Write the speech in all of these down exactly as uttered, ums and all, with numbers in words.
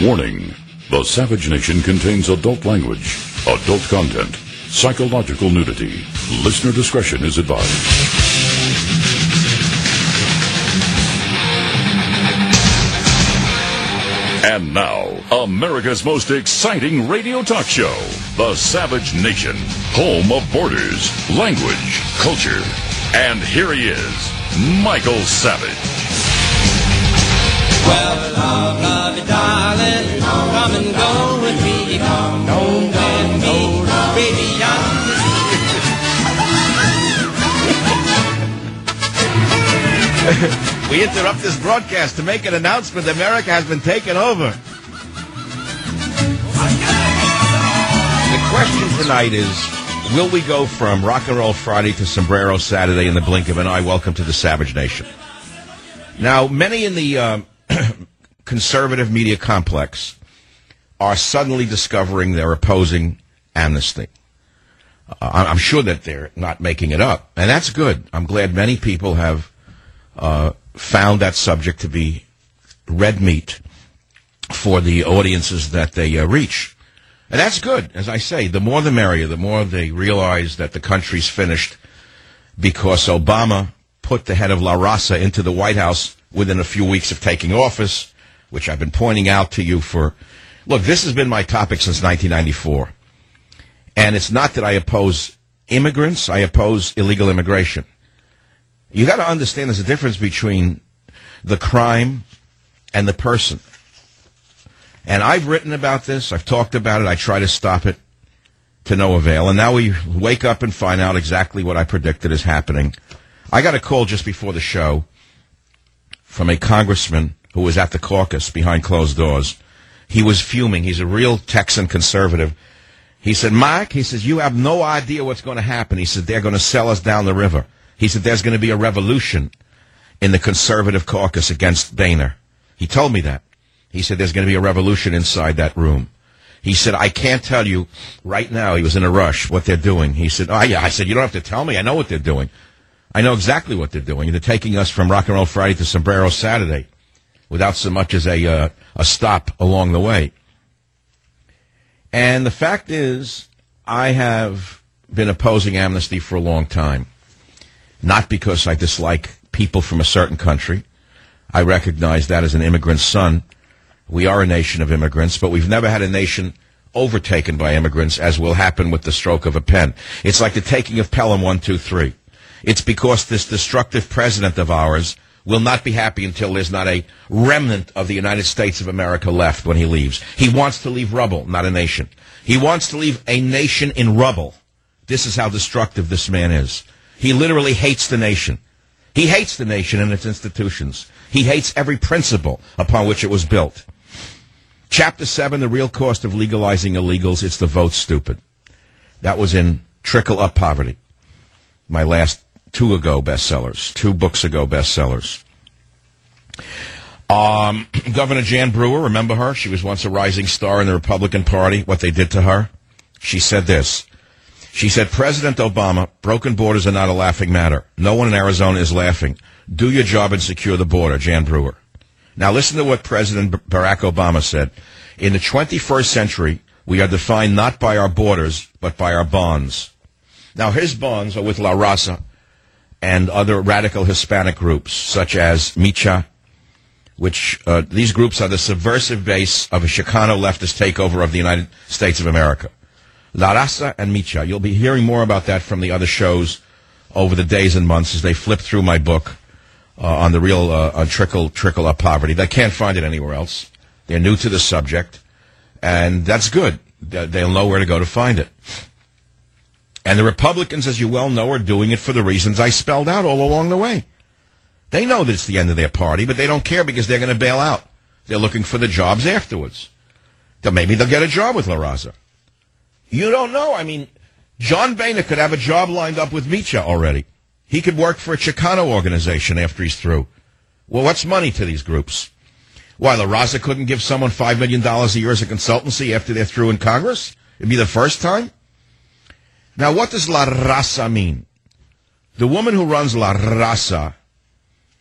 Warning. The Savage Nation contains adult language, adult content, psychological nudity. Listener discretion is advised. And now, America's most exciting radio talk show, The Savage Nation, home of borders, language, culture. And here he is, Michael Savage. Well, love, love you, darling, come and go with me, come home with me, baby, I'm We interrupt this broadcast to make an announcement. America has been taken over. The question tonight is, will we go from Rock and Roll Friday to Sombrero Saturday in the blink of an eye? Welcome to the Savage Nation. Now, many in the um, conservative media complex are suddenly discovering they're opposing amnesty. Uh, I'm sure that they're not making it up, and that's good. I'm glad many people have uh, found that subject to be red meat for the audiences that they uh, reach. And that's good. As I say, the more the merrier, the more they realize that the country's finished because Obama put the head of La Raza into the White House within a few weeks of taking office, which I've been pointing out to you for... Look, this has been my topic since nineteen ninety-four. And it's not that I oppose immigrants, I oppose illegal immigration. You got to understand there's a difference between the crime and the person. And I've written about this, I've talked about it, I try to stop it to no avail. And now we wake up and find out exactly what I predicted is happening. I got a call just before the show from a congressman who was at the caucus behind closed doors. He was fuming. He's a real Texan conservative. He said, Mike, he says, you have no idea what's going to happen. He said, they're going to sell us down the river. He said, there's going to be a revolution in the conservative caucus against Boehner. He told me that. He said, there's going to be a revolution inside that room. He said, I can't tell you right now, he was in a rush, what they're doing. He said, oh, yeah. I said, you don't have to tell me. I know what they're doing. I know exactly what they're doing. They're taking us from Rock and Roll Friday to Sombrero Saturday without so much as a, uh, a stop along the way. And the fact is, I have been opposing amnesty for a long time. Not because I dislike people from a certain country. I recognize that as an immigrant's son. We are a nation of immigrants, but we've never had a nation overtaken by immigrants, as will happen with the stroke of a pen. It's like the taking of Pelham one two three. It's because this destructive president of ours will not be happy until there's not a remnant of the United States of America left when he leaves. He wants to leave rubble, not a nation. He wants to leave a nation in rubble. This is how destructive this man is. He literally hates the nation. He hates the nation and its institutions. He hates every principle upon which it was built. Chapter seven, The Real Cost of Legalizing Illegals. It's the vote stupid. That was in Trickle Up Poverty, my last two ago bestsellers, two books ago bestsellers. Um, Governor Jan Brewer, remember her? She was once a rising star in the Republican Party. What they did to her? She said this. She said, President Obama, broken borders are not a laughing matter. No one in Arizona is laughing. Do your job and secure the border, Jan Brewer. Now listen to what President Barack Obama said. In the twenty-first century, we are defined not by our borders, but by our bonds. Now his bonds are with La Raza and other radical Hispanic groups, such as Micha, which uh, these groups are the subversive base of a Chicano leftist takeover of the United States of America. La Raza and Micha. You'll be hearing more about that from the other shows over the days and months as they flip through my book uh, on the real uh, on trickle trickle up poverty. They can't find it anywhere else. They're new to the subject, and that's good. They'll know where to go to find it. And the Republicans, as you well know, are doing it for the reasons I spelled out all along the way. They know that it's the end of their party, but they don't care because they're going to bail out. They're looking for the jobs afterwards. Then maybe they'll get a job with La Raza. You don't know. I mean, John Boehner could have a job lined up with Micha already. He could work for a Chicano organization after he's through. Well, what's money to these groups? Why, La Raza couldn't give someone five million dollars a year as a consultancy after they're through in Congress? It'd be the first time? Now, what does La Raza mean? The woman who runs La Raza,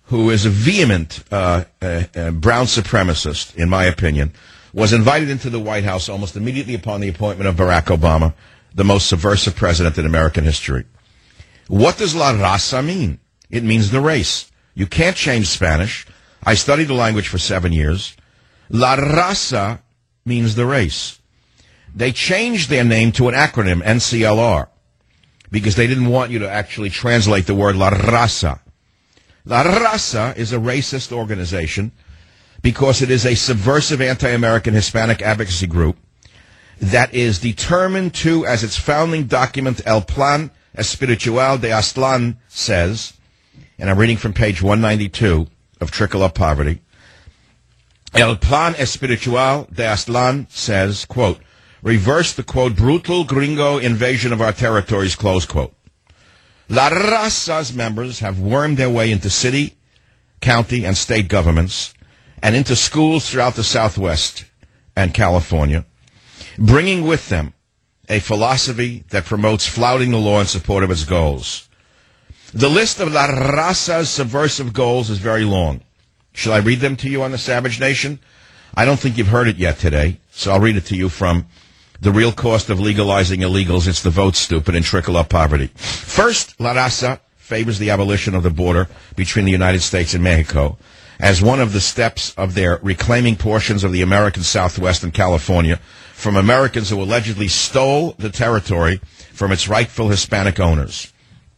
who is a vehement uh, uh, uh, brown supremacist, in my opinion, was invited into the White House almost immediately upon the appointment of Barack Obama, the most subversive president in American history. What does la raza mean? It means the race. You can't change Spanish. I studied the language for seven years. La raza means the race. They changed their name to an acronym, N C L R, because they didn't want you to actually translate the word la raza. La raza is a racist organization because it is a subversive anti-American Hispanic advocacy group that is determined to, as its founding document, El Plan Espiritual de Aztlán says, and I'm reading from page one ninety-two of Trickle Up Poverty, El Plan Espiritual de Aztlán says, quote, reverse the, quote, brutal gringo invasion of our territories, close quote. La Raza's members have wormed their way into city, county, and state governments and into schools throughout the Southwest and California, bringing with them a philosophy that promotes flouting the law in support of its goals. The list of La Raza's subversive goals is very long. Shall I read them to you on the Savage Nation? I don't think you've heard it yet today, so I'll read it to you from The Real Cost of Legalizing Illegals. It's the Vote, Stupid, and Trickle Up Poverty. First, La Raza favors the abolition of the border between the United States and Mexico as one of the steps of their reclaiming portions of the American Southwest and California from Americans who allegedly stole the territory from its rightful Hispanic owners.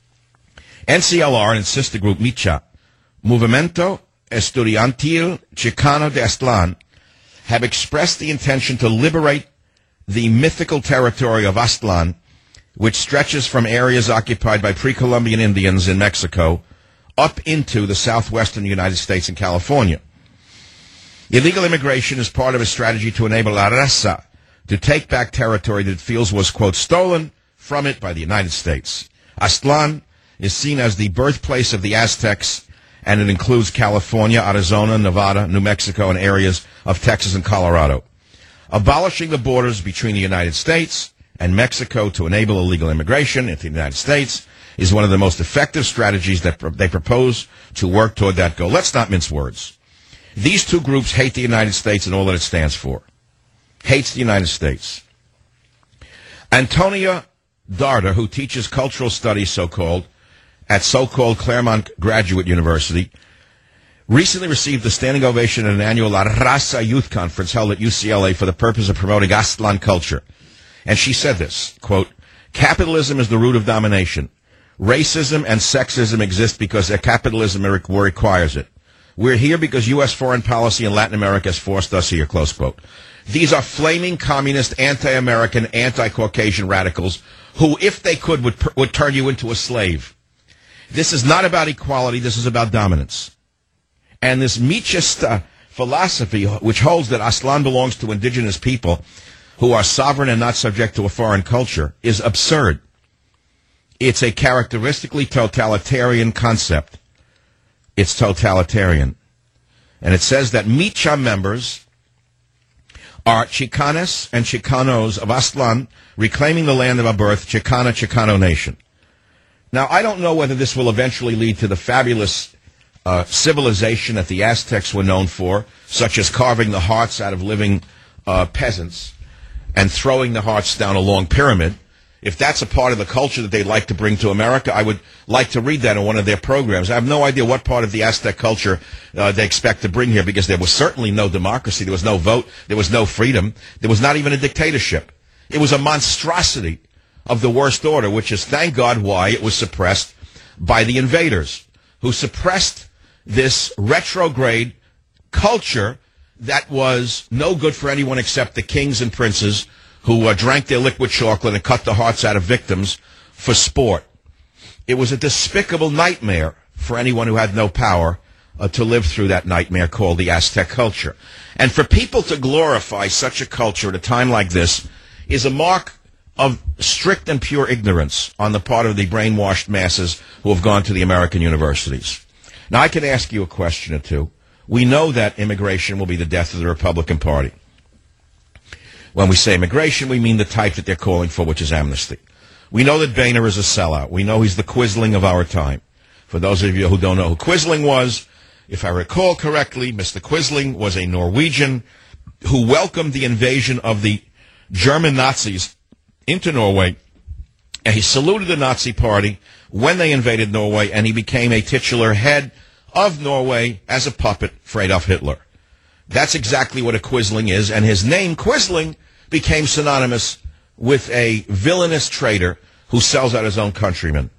N C L R and its sister group MICHA, Movimiento Estudiantil Chicano de Aztlán, have expressed the intention to liberate the mythical territory of Aztlán, which stretches from areas occupied by pre-Columbian Indians in Mexico up into the southwestern United States and California. Illegal immigration is part of a strategy to enable La Raza to take back territory that it feels was, quote, stolen from it by the United States. Aztlán is seen as the birthplace of the Aztecs, and it includes California, Arizona, Nevada, New Mexico, and areas of Texas and Colorado. Abolishing the borders between the United States and Mexico to enable illegal immigration into the United States is one of the most effective strategies that pr- they propose to work toward that goal. Let's not mince words. These two groups hate the United States and all that it stands for. Hates the United States. Antonia Darder, who teaches cultural studies, so-called, at so-called Claremont Graduate University, recently received the standing ovation at an annual La Raza Youth Conference held at U C L A for the purpose of promoting Aztlán culture. And she said this, quote, capitalism is the root of domination. Racism and sexism exist because capitalism requires it. We're here because U S foreign policy in Latin America has forced us here, close quote. These are flaming communist, anti-American, anti-Caucasian radicals who, if they could, would, would turn you into a slave. This is not about equality. This is about dominance. And this Michista philosophy, which holds that Aztlán belongs to indigenous people who are sovereign and not subject to a foreign culture, is absurd. It's a characteristically totalitarian concept. It's totalitarian. And it says that Micha members are Chicanas and Chicanos of Aztlán, reclaiming the land of our birth, Chicana, Chicano nation. Now, I don't know whether this will eventually lead to the fabulous uh, civilization that the Aztecs were known for, such as carving the hearts out of living uh, peasants and throwing the hearts down a long pyramid. If that's a part of the culture that they'd like to bring to America, I would like to read that in one of their programs. I have no idea what part of the Aztec culture uh, they expect to bring here, because there was certainly no democracy. There was no vote. There was no freedom. There was not even a dictatorship. It was a monstrosity of the worst order, which is, thank God, why it was suppressed by the invaders, who suppressed this retrograde culture that was no good for anyone except the kings and princes who uh, drank their liquid chocolate and cut the hearts out of victims for sport. It was a despicable nightmare for anyone who had no power uh, to live through that nightmare called the Aztec culture. And for people to glorify such a culture at a time like this is a mark of strict and pure ignorance on the part of the brainwashed masses who have gone to the American universities. Now, I can ask you a question or two. We know that immigration will be the death of the Republican Party. When we say immigration, we mean the type that they're calling for, which is amnesty. We know that Boehner is a sellout. We know he's the Quisling of our time. For those of you who don't know who Quisling was, If I recall correctly, Mister Quisling was a Norwegian who welcomed the invasion of the German Nazis into Norway, and he saluted the Nazi Party when they invaded Norway, and he became a titular head of Norway as a puppet for Adolf Hitler. That's exactly what a Quisling is, and his name, Quisling, became synonymous with a villainous traitor who sells out his own countrymen.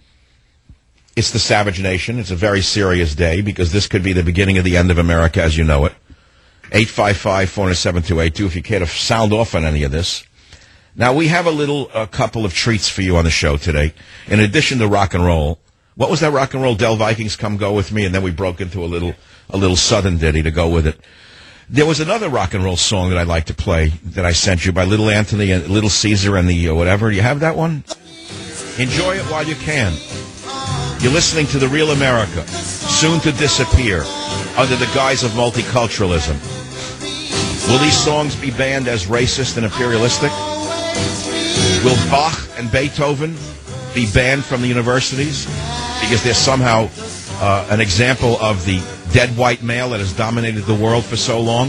It's the Savage Nation. It's a very serious day because this could be the beginning of the end of America as you know it. eight five five, four zero seven, two eight two if you care to sound off on any of this. Now, we have a little a couple of treats for you on the show today. In addition to rock and roll, what was that rock and roll? Del Vikings, Come Go With Me, and then we broke into a little a little Southern ditty to go with it. There was another rock and roll song that I'd like to play that I sent you by Little Anthony and Little Caesar and the uh, whatever. Do you have that one? Enjoy it while you can. You're listening to The Real America, soon to disappear under the guise of multiculturalism. Will these songs be banned as racist and imperialistic? Will Bach and Beethoven be banned from the universities because they're somehow uh, an example of the dead white male that has dominated the world for so long?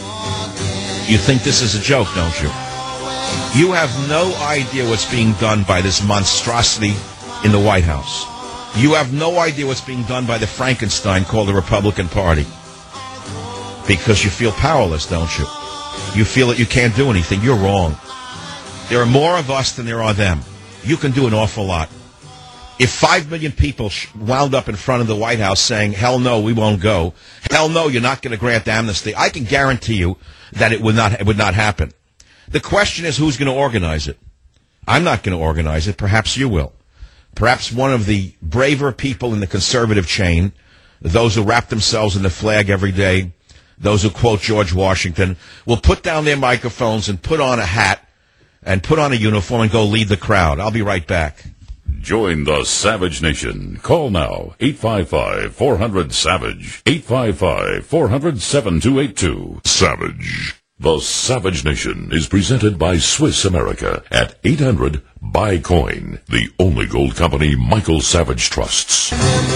You think this is a joke, don't you? You have no idea what's being done by this monstrosity in the White House. You have no idea what's being done by the Frankenstein called the Republican Party. Because you feel powerless, don't you? You feel that you can't do anything. You're wrong. There are more of us than there are them. You can do an awful lot. If five million people sh- wound up in front of the White House saying, hell no, we won't go, hell no, you're not going to grant amnesty, I can guarantee you that it would not, it would not happen. The question is, who's going to organize it? I'm not going to organize it. Perhaps you will. Perhaps one of the braver people in the conservative chain, those who wrap themselves in the flag every day, those who quote George Washington, will put down their microphones and put on a hat and put on a uniform and go lead the crowd. I'll be right back. Join the Savage Nation. Call now, eight five five, four hundred, SAVAGE, eight five five, four hundred, seven two eight two. Savage. The Savage Nation is presented by Swiss America at eight hundred, buy coin, the only gold company Michael Savage trusts.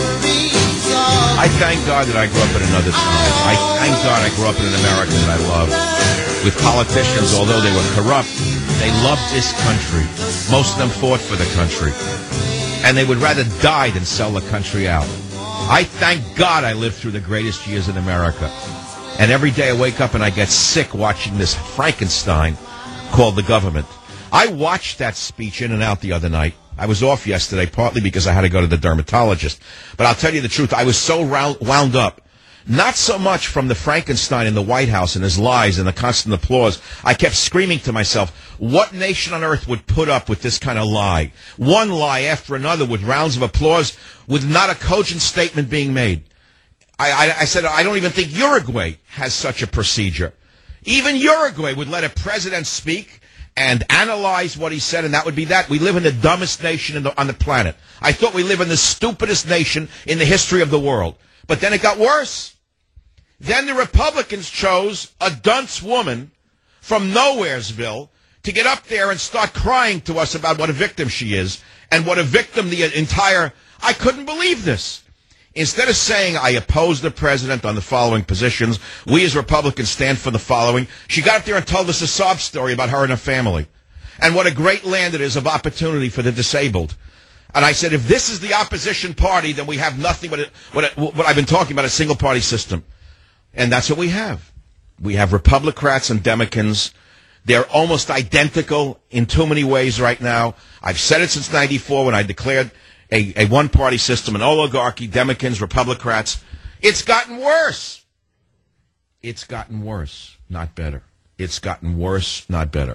I thank God that I grew up in another time. I thank God I grew up in an America that I love. With politicians, although they were corrupt, they loved this country. Most of them fought for the country. And they would rather die than sell the country out. I thank God I lived through the greatest years in America. And every day I wake up and I get sick watching this Frankenstein called the government. I watched that speech in and out the other night. I was off yesterday, partly because I had to go to the dermatologist. But I'll tell you the truth, I was so round, wound up. Not so much from the Frankenstein in the White House and his lies and the constant applause. I kept screaming to myself, what nation on earth would put up with this kind of lie? One lie after another with rounds of applause with not a cogent statement being made. I, I, I said, I don't even think Uruguay has such a procedure. Even Uruguay would let a president speak and analyze what he said, and that would be that. We live in the dumbest nation in the, on the planet. I thought we live in the stupidest nation in the history of the world. But then it got worse. Then the Republicans chose a dunce woman from Nowheresville to get up there and start crying to us about what a victim she is and what a victim the entire... I couldn't believe this. Instead of saying, I oppose the president on the following positions, we as Republicans stand for the following, she got up there and told us a sob story about her and her family and what a great land it is of opportunity for the disabled. And I said, if this is the opposition party, then we have nothing but a, what, a, what I've been talking about, a single-party system. And that's what we have. We have Republicrats and Democrats. They're almost identical in too many ways right now. I've said it since ninety-four when I declared a, a one-party system, an oligarchy, Democrats, Republicrats. It's gotten worse. It's gotten worse, not better. It's gotten worse, not better.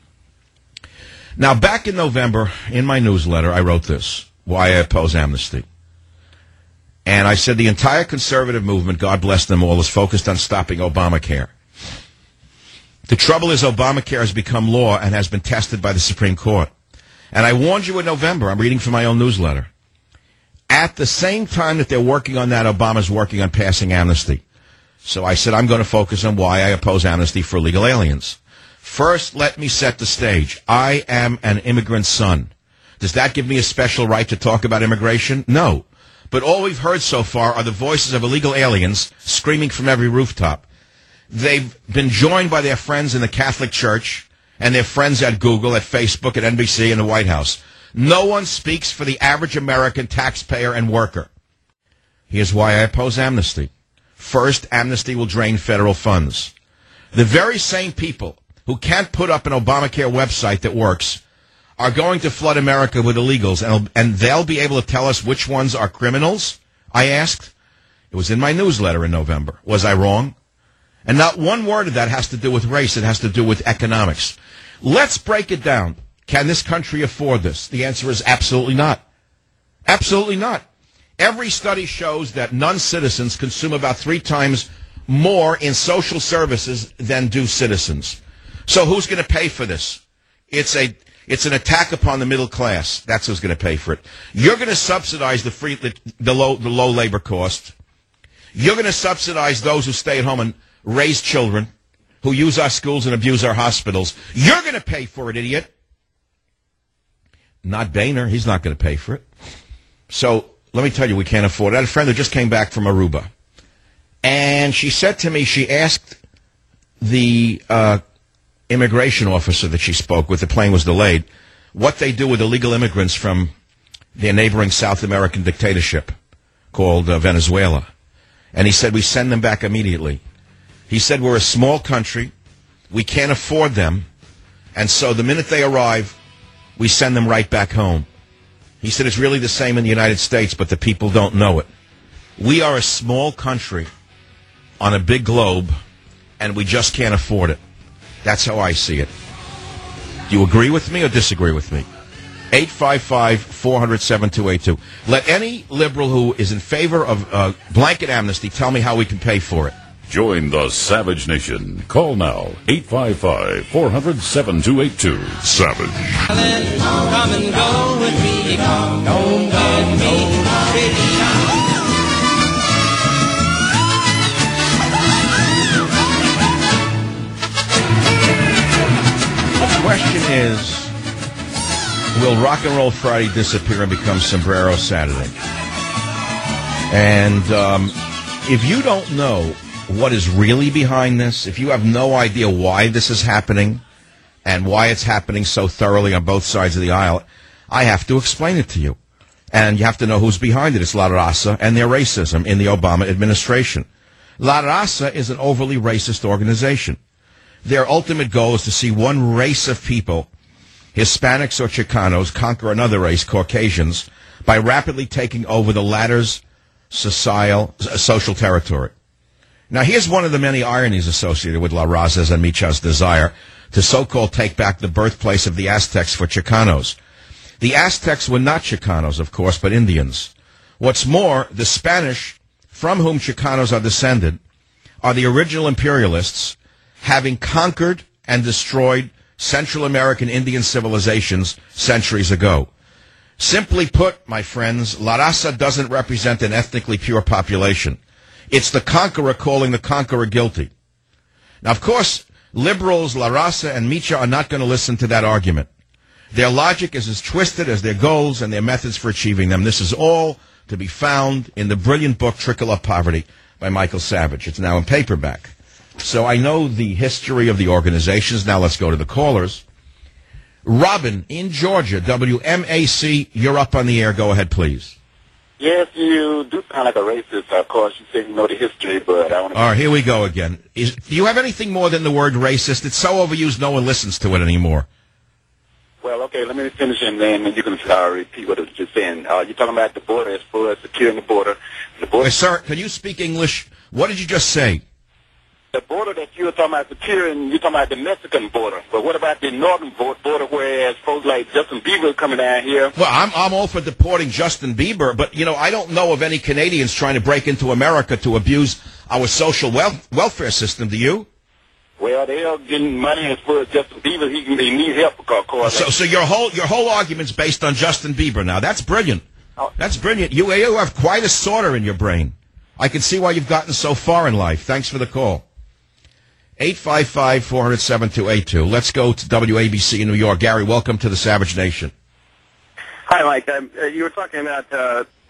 Now, back in November, in my newsletter, I wrote this, why I oppose amnesty. And I said the entire conservative movement, God bless them all, is focused on stopping Obamacare. The trouble is Obamacare has become law and has been tested by the Supreme Court. And I warned you in November, I'm reading from my own newsletter. At the same time that they're working on that, Obama's working on passing amnesty. So I said I'm going to focus on why I oppose amnesty for illegal aliens. First, let me set the stage. I am an immigrant son. Does that give me a special right to talk about immigration? No. but all we've heard so far are the voices of illegal aliens screaming from every rooftop. They've been joined by their friends in the Catholic Church and their friends at Google, at Facebook, at N B C, and the White House. No one speaks for the average American taxpayer and worker. Here's why I oppose amnesty. First, amnesty will drain federal funds. The very same people who can't put up an Obamacare website that works are going to flood America with illegals, and, and they'll be able to tell us which ones are criminals, I asked. It was in my newsletter in November. Was I wrong? And not one word of that has to do with race. It has to do with economics. Let's break it down. Can this country afford this? The answer is absolutely not. Absolutely not. Every study shows that non-citizens consume about three times more in social services than do citizens. So who's going to pay for this? It's a it's an attack upon the middle class. That's who's going to pay for it. You're going to subsidize the free the, the low the low labor cost. You're going to subsidize those who stay at home and raise children, who use our schools and abuse our hospitals. You're going to pay for it, idiot. Not Boehner. He's not going to pay for it. So let me tell you, we can't afford it. I had a friend who just came back from Aruba. And she said to me, she asked the uh, immigration officer that she spoke with, the plane was delayed, what they do with illegal immigrants from their neighboring South American dictatorship called uh, Venezuela. And he said, we send them back immediately. He said, we're a small country. We can't afford them. And so the minute they arrive, we send them right back home. He said, it's really the same in the United States, but the people don't know it. We are a small country on a big globe, and we just can't afford it. That's how I see it. Do you agree with me or disagree with me? eight five five, four hundred, seven two eight two. Let any liberal who is in favor of uh, blanket amnesty tell me how we can pay for it. Join the Savage Nation. Call now, eight five five, four hundred, seven two eight two. Savage. Come and go with me, come home with me, baby. The question is, will Rock and Roll Friday disappear and become Sombrero Saturday? And um, if you don't know what is really behind this, if you have no idea why this is happening and why it's happening so thoroughly on both sides of the aisle, I have to explain it to you. And you have to know who's behind it. It's La Raza and their racism in the Obama administration. La Raza is an overly racist organization. Their ultimate goal is to see one race of people, Hispanics or Chicanos, conquer another race, Caucasians, by rapidly taking over the latter's social, social territory. Now, here's one of the many ironies associated with La Raza's and Micha's desire to so-called take back the birthplace of the Aztecs for Chicanos. The Aztecs were not Chicanos, of course, but Indians. What's more, the Spanish, from whom Chicanos are descended, are the original imperialists, having conquered and destroyed Central American Indian civilizations centuries ago. Simply put, my friends, La Raza doesn't represent an ethnically pure population. It's the conqueror calling the conqueror guilty. Now, of course, liberals, La Raza, and Micha are not going to listen to that argument. Their logic is as twisted as their goals and their methods for achieving them. This is all to be found in the brilliant book Trickle Up Poverty by Michael Savage. It's now in paperback. So I know the history of the organizations. Now let's go to the callers. Robin in Georgia, W M A C, you're up on the air. Go ahead, please. Yes, you do sound like a racist. Of course, you say you know the history, but I want to... All right, here we go again. Is, do you have anything more than the word racist? It's so overused, no one listens to it anymore. Well, okay, let me finish, and then you can uh, repeat what I was just saying. Uh, you're talking about the border, as far as securing the border. The border... Wait, sir, can you speak English? What did you just say? The border that you were talking about securing, you're talking about the Mexican border. But what about the northern border, whereas folks like Justin Bieber coming down here? Well, I'm I'm all for deporting Justin Bieber, but, you know, I don't know of any Canadians trying to break into America to abuse our social wealth, welfare system. Do you? Well, they are getting money as far as Justin Bieber. He can they need help, of course. So, so your whole your whole argument's based on Justin Bieber now. That's brilliant. Oh. That's brilliant. You, you have quite a sorter in your brain. I can see why you've gotten so far in life. Thanks for the call. eight five five, four hundred, seven two eight two. Let's go to W A B C in New York. Gary, welcome to the Savage Nation. Hi, Mike. Um, uh, you were talking about uh,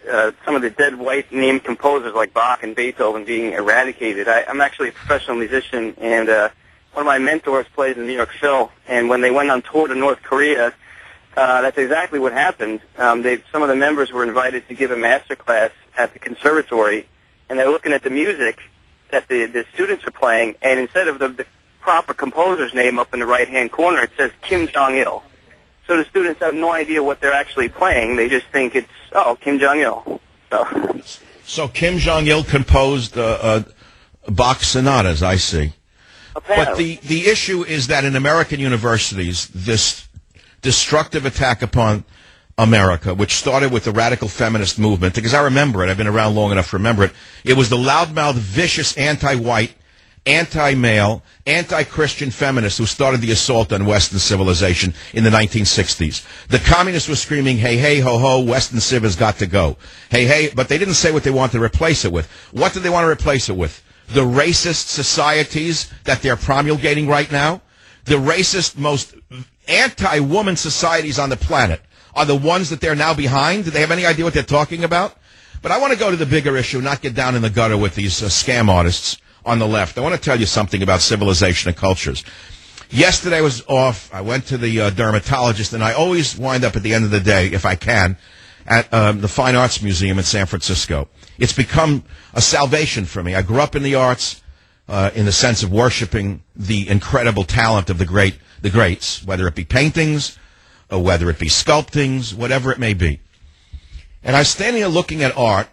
uh, some of the dead white named composers like Bach and Beethoven being eradicated. I, I'm actually a professional musician, and uh, one of my mentors plays in New York Phil, and when they went on tour to North Korea, uh, that's exactly what happened. Um, they, some of the members were invited to give a master class at the conservatory, and they're looking at the music that the, the students are playing, and instead of the, the proper composer's name up in the right-hand corner, it says Kim Jong-il. So the students have no idea what they're actually playing. They just think it's, oh, Kim Jong-il. So, so Kim Jong-il composed uh, uh, Bach sonatas, I see. apparently. But the, the issue is that in American universities, this destructive attack upon America, which started with the radical feminist movement, because I remember it, I've been around long enough to remember it, it was the loudmouth, vicious, anti-white, anti-male, anti-Christian feminists who started the assault on Western civilization in the nineteen sixties. The communists were screaming, hey, hey, ho, ho, Western civ has got to go. Hey, hey, but they didn't say what they wanted to replace it with. What did they want to replace it with? The racist societies that they're promulgating right now? The racist, most anti-woman societies on the planet are the ones that they're now behind? Do they have any idea what they're talking about? But I want to go to the bigger issue, not get down in the gutter with these uh, scam artists on the left. I want to tell you something about civilization and cultures. Yesterday I was off. I went to the uh, dermatologist, and I always wind up at the end of the day, if I can, at um, the Fine Arts Museum in San Francisco. It's become a salvation for me. I grew up in the arts uh, in the sense of worshiping the incredible talent of the great, the greats, whether it be paintings, or whether it be sculptings, whatever it may be. And I was standing there looking at art,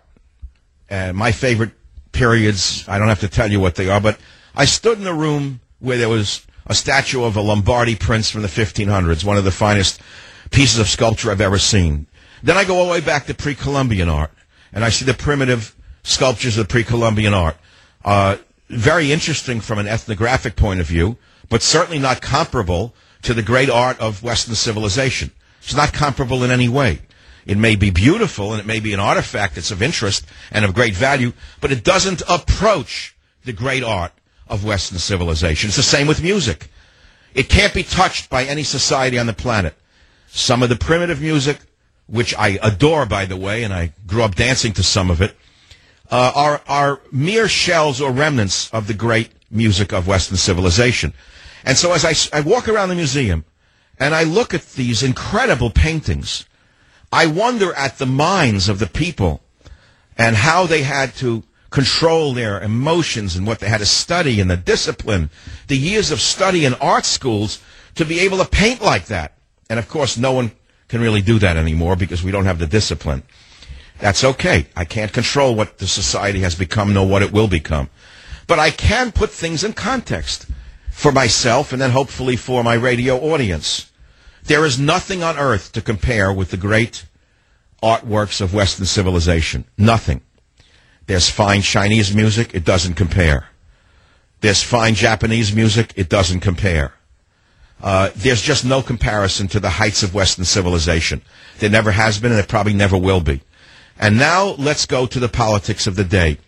and my favorite periods, I don't have to tell you what they are, but I stood in a room where there was a statue of a Lombardy prince from the fifteen hundreds, one of the finest pieces of sculpture I've ever seen. Then I go all the way back to pre-Columbian art, and I see the primitive sculptures of pre-Columbian art. Uh, very interesting from an ethnographic point of view, but certainly not comparable to the great art of Western civilization. It's not comparable in any way. It may be beautiful, and it may be an artifact that's of interest and of great value, but it doesn't approach the great art of Western civilization. It's the same with music. It can't be touched by any society on the planet. Some of the primitive music, which I adore, by the way, and I grew up dancing to some of it, uh, are, are mere shells or remnants of the great music of Western civilization. And so as I, I walk around the museum, and I look at these incredible paintings, I wonder at the minds of the people and how they had to control their emotions and what they had to study and the discipline, the years of study in art schools to be able to paint like that. And, of course, no one can really do that anymore because we don't have the discipline. That's okay. I can't control what the society has become nor what it will become. But I can put things in context for myself and then hopefully for my radio audience. There is nothing on earth to compare with the great artworks of Western civilization. Nothing. There's fine Chinese music. It doesn't compare. There's fine Japanese music. It doesn't compare. Uh, there's just no comparison to the heights of Western civilization. There never has been, and there probably never will be. And now let's go to the politics of the day.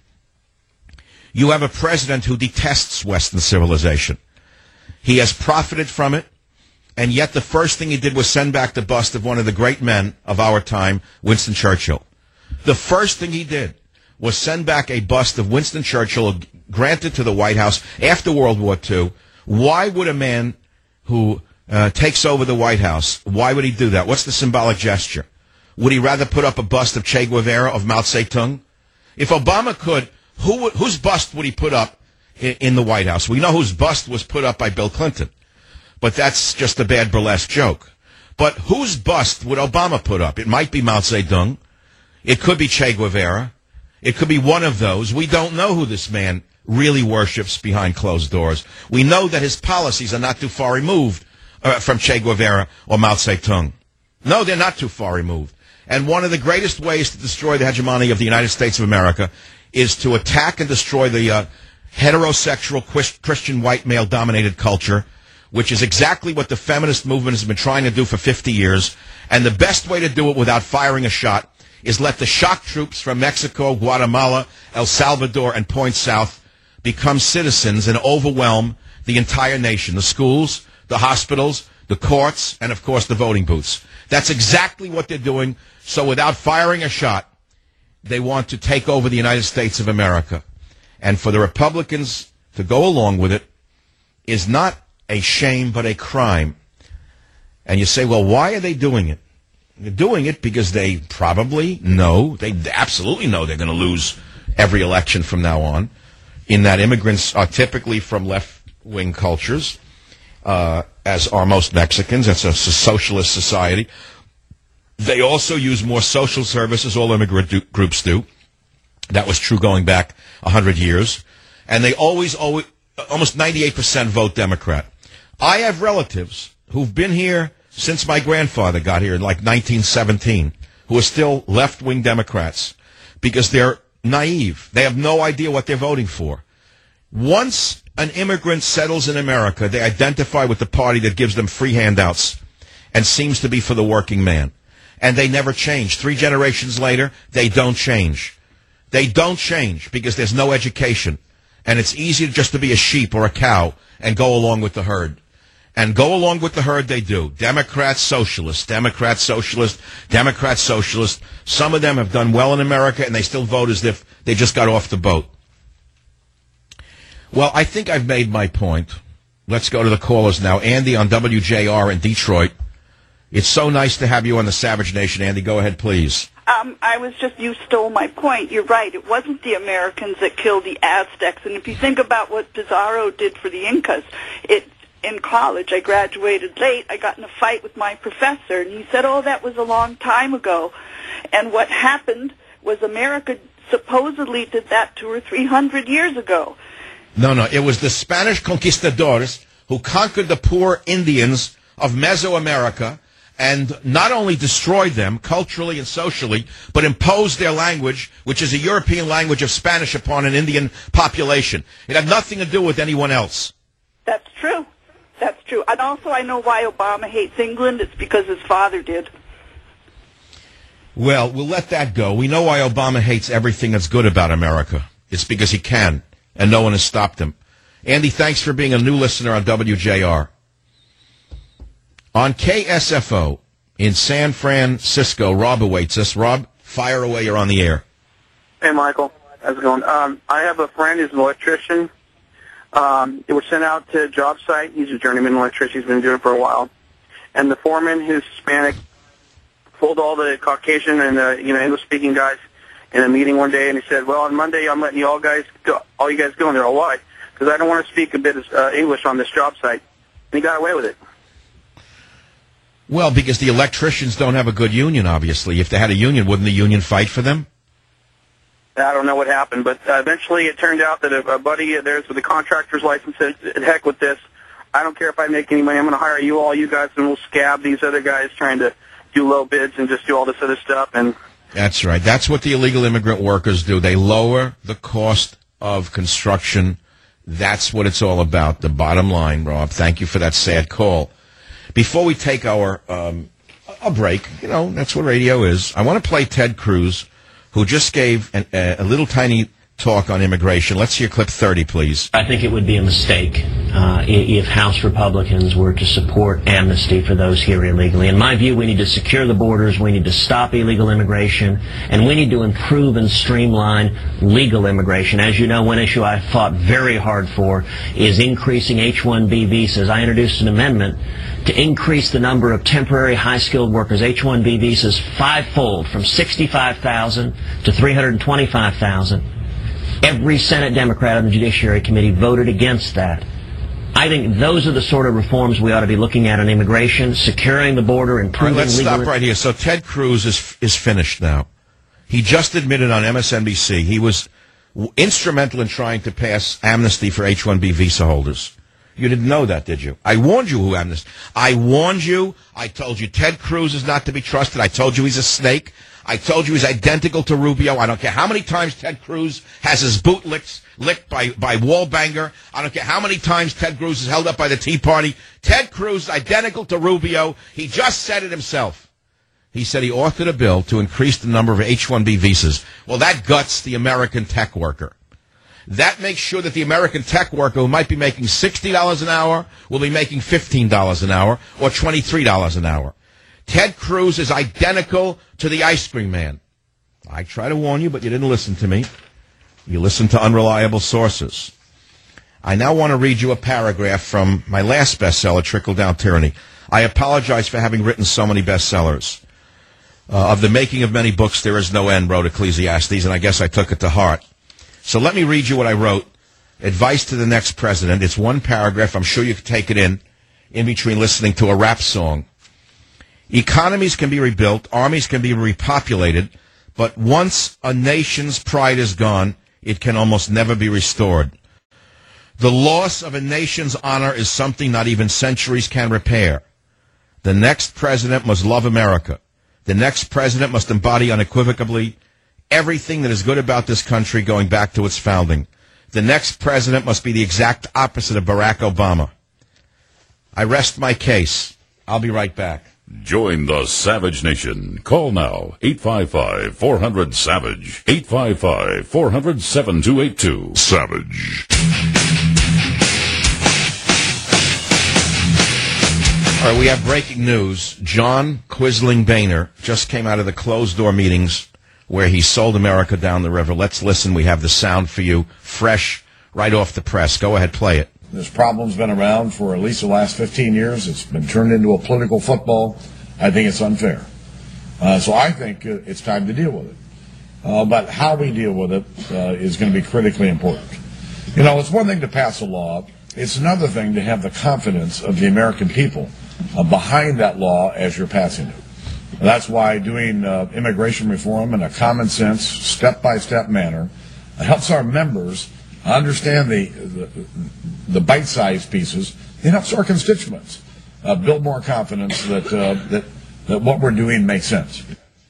You have a president who detests Western civilization. He has profited from it. And yet the first thing he did was send back the bust of one of the great men of our time, Winston Churchill. The first thing he did was send back a bust of Winston Churchill granted to the White House after World War Two. Why would a man who uh, takes over the White House, why would he do that? What's the symbolic gesture? Would he rather put up a bust of Che Guevara, of Mao Zedong? If Obama could, who would, whose bust would he put up in, in the White House? We know whose bust was put up by Bill Clinton. But that's just a bad burlesque joke. But whose bust would Obama put up? It might be Mao Zedong. It could be Che Guevara. It could be one of those. We don't know who this man really worships behind closed doors. We know that his policies are not too far removed uh, from Che Guevara or Mao Zedong. No, they're not too far removed. And one of the greatest ways to destroy the hegemony of the United States of America is to attack and destroy the uh, heterosexual Christian white male-dominated culture, which is exactly what the feminist movement has been trying to do for fifty years. And the best way to do it without firing a shot is let the shock troops from Mexico, Guatemala, El Salvador, and Point South become citizens and overwhelm the entire nation, the schools, the hospitals, the courts, and, of course, the voting booths. That's exactly what they're doing. So without firing a shot, they want to take over the United States of America. And for the Republicans to go along with it is not a shame but a crime. And you say, well, why are they doing it? They're doing it because they probably know, they absolutely know they're going to lose every election from now on, in that immigrants are typically from left-wing cultures, uh, as are most Mexicans. It's a socialist society. They also use more social services, all immigrant do, groups do. That was true going back one hundred years. And they always, always, almost ninety-eight percent vote Democrat. I have relatives who've been here since my grandfather got here in like nineteen seventeen, who are still left-wing Democrats because they're naive. They have no idea what they're voting for. Once an immigrant settles in America, they identify with the party that gives them free handouts and seems to be for the working man. And they never change. Three generations later, they don't change. They don't change because there's no education. And it's easier just to be a sheep or a cow and go along with the herd. And go along with the herd they do. Democrats, socialists, Democrats, socialists, Democrats, socialists. Some of them have done well in America, and they still vote as if they just got off the boat. Well, I think I've made my point. Let's go to the callers now. Andy on W J R in Detroit. It's so nice to have you on the Savage Nation, Andy. Go ahead, please. Um, I was just, you stole my point. You're right. It wasn't the Americans that killed the Aztecs. And if you think about what Pizarro did for the Incas, it in college, I graduated late. I got in a fight with my professor, and he said, oh, that was a long time ago. And what happened was America supposedly did that two or three hundred years ago. No, no, it was the Spanish conquistadors who conquered the poor Indians of Mesoamerica and not only destroyed them culturally and socially, but imposed their language, which is a European language of Spanish, upon an Indian population. It had nothing to do with anyone else. That's true. That's true. And also I know why Obama hates England. It's because his father did. Well, we'll let that go. We know why Obama hates everything that's good about America. It's because he can, and no one has stopped him. Andy, thanks for being a new listener on W J R. On K S F O in San Francisco, Rob awaits us. Rob, fire away. You're on the air. Hey, Michael. How's it going? Um, I have a friend who's an electrician. Um, they were sent out to a job site. He's a journeyman electrician. He's been doing it for a while. And the foreman, who's Hispanic, pulled all the Caucasian and the you know English-speaking guys in a meeting one day, and he said, "Well, on Monday I'm letting you all guys go. All you guys go." And they're all, "Why?" Because I don't want to speak a bit of uh, English on this job site. And he got away with it. Well, because the electricians don't have a good union, obviously. If they had a union, wouldn't the union fight for them? I don't know what happened, but uh, eventually it turned out that a, a buddy of theirs with a contractor's license said, heck with this. I don't care if I make any money. I'm going to hire you all, you guys, and we'll scab these other guys trying to do low bids and just do all this other stuff. And That's right. That's what the illegal immigrant workers do. They lower the cost of construction. That's what it's all about, the bottom line, Rob. Thank you for that sad call. Before we take our um, a break, you know, that's what radio is. I want to play Ted Cruz, who just gave an, a, a little tiny talk on immigration. Let's hear clip thirty, please. I think it would be a mistake uh, if House Republicans were to support amnesty for those here illegally. In my view, we need to secure the borders, we need to stop illegal immigration, and we need to improve and streamline legal immigration. As you know, one issue I fought very hard for is increasing H one B visas. I introduced an amendment to increase the number of temporary high-skilled workers, H one B visas, fivefold, from sixty-five thousand to three hundred twenty-five thousand. Every Senate Democrat on the Judiciary Committee voted against that. I think those are the sort of reforms we ought to be looking at on immigration, securing the border, improving All right, let's legal... stop right here. So Ted Cruz is is finished now. He just admitted on M S N B C he was w- instrumental in trying to pass amnesty for H one B visa holders. You didn't know that, did you? I warned you who amnesty. I warned you. I told you Ted Cruz is not to be trusted. I told you he's a snake. I told you he's identical to Rubio. I don't care how many times Ted Cruz has his boot licked, licked by, by Wallbanger. I don't care how many times Ted Cruz is held up by the Tea Party. Ted Cruz is identical to Rubio. He just said it himself. He said he authored a bill to increase the number of H one B visas. Well, that guts the American tech worker. That makes sure that the American tech worker who might be making sixty dollars an hour will be making fifteen dollars an hour or twenty-three dollars an hour. Ted Cruz is identical to the ice cream man. I try to warn you, but you didn't listen to me. You listened to unreliable sources. I now want to read you a paragraph from my last bestseller, Trickle Down Tyranny. I apologize for having written so many bestsellers. Uh, of the making of many books, there is no end, wrote Ecclesiastes, and I guess I took it to heart. So let me read you what I wrote. Advice to the next president. It's one paragraph. I'm sure you can take it in, in between listening to a rap song. Economies can be rebuilt, armies can be repopulated, but once a nation's pride is gone, it can almost never be restored. The loss of a nation's honor is something not even centuries can repair. The next president must love America. The next president must embody unequivocally everything that is good about this country going back to its founding. The next president must be the exact opposite of Barack Obama. I rest my case. I'll be right back. Join the Savage Nation. Call now, eight five five, four hundred, SAVAGE, eight five five, four hundred, seven two eight two. Savage. All right, we have breaking news. John Quisling Boehner just came out of the closed-door meetings where he sold America down the river. Let's listen. We have the sound for you, fresh, right off the press. Go ahead, play it. This problem's been around for at least the last fifteen years. It's been turned into a political football. I think it's unfair. Uh, so I think uh, it's time to deal with it. Uh, but how we deal with it uh, is going to be critically important. You know, it's one thing to pass a law. It's another thing to have the confidence of the American people uh, behind that law as you're passing it. And that's why doing uh, immigration reform in a common sense, step-by-step manner uh, helps our members understand the, the, the bite-sized pieces. It helps our constituents uh, build more confidence that, uh, that, that what we're doing makes sense.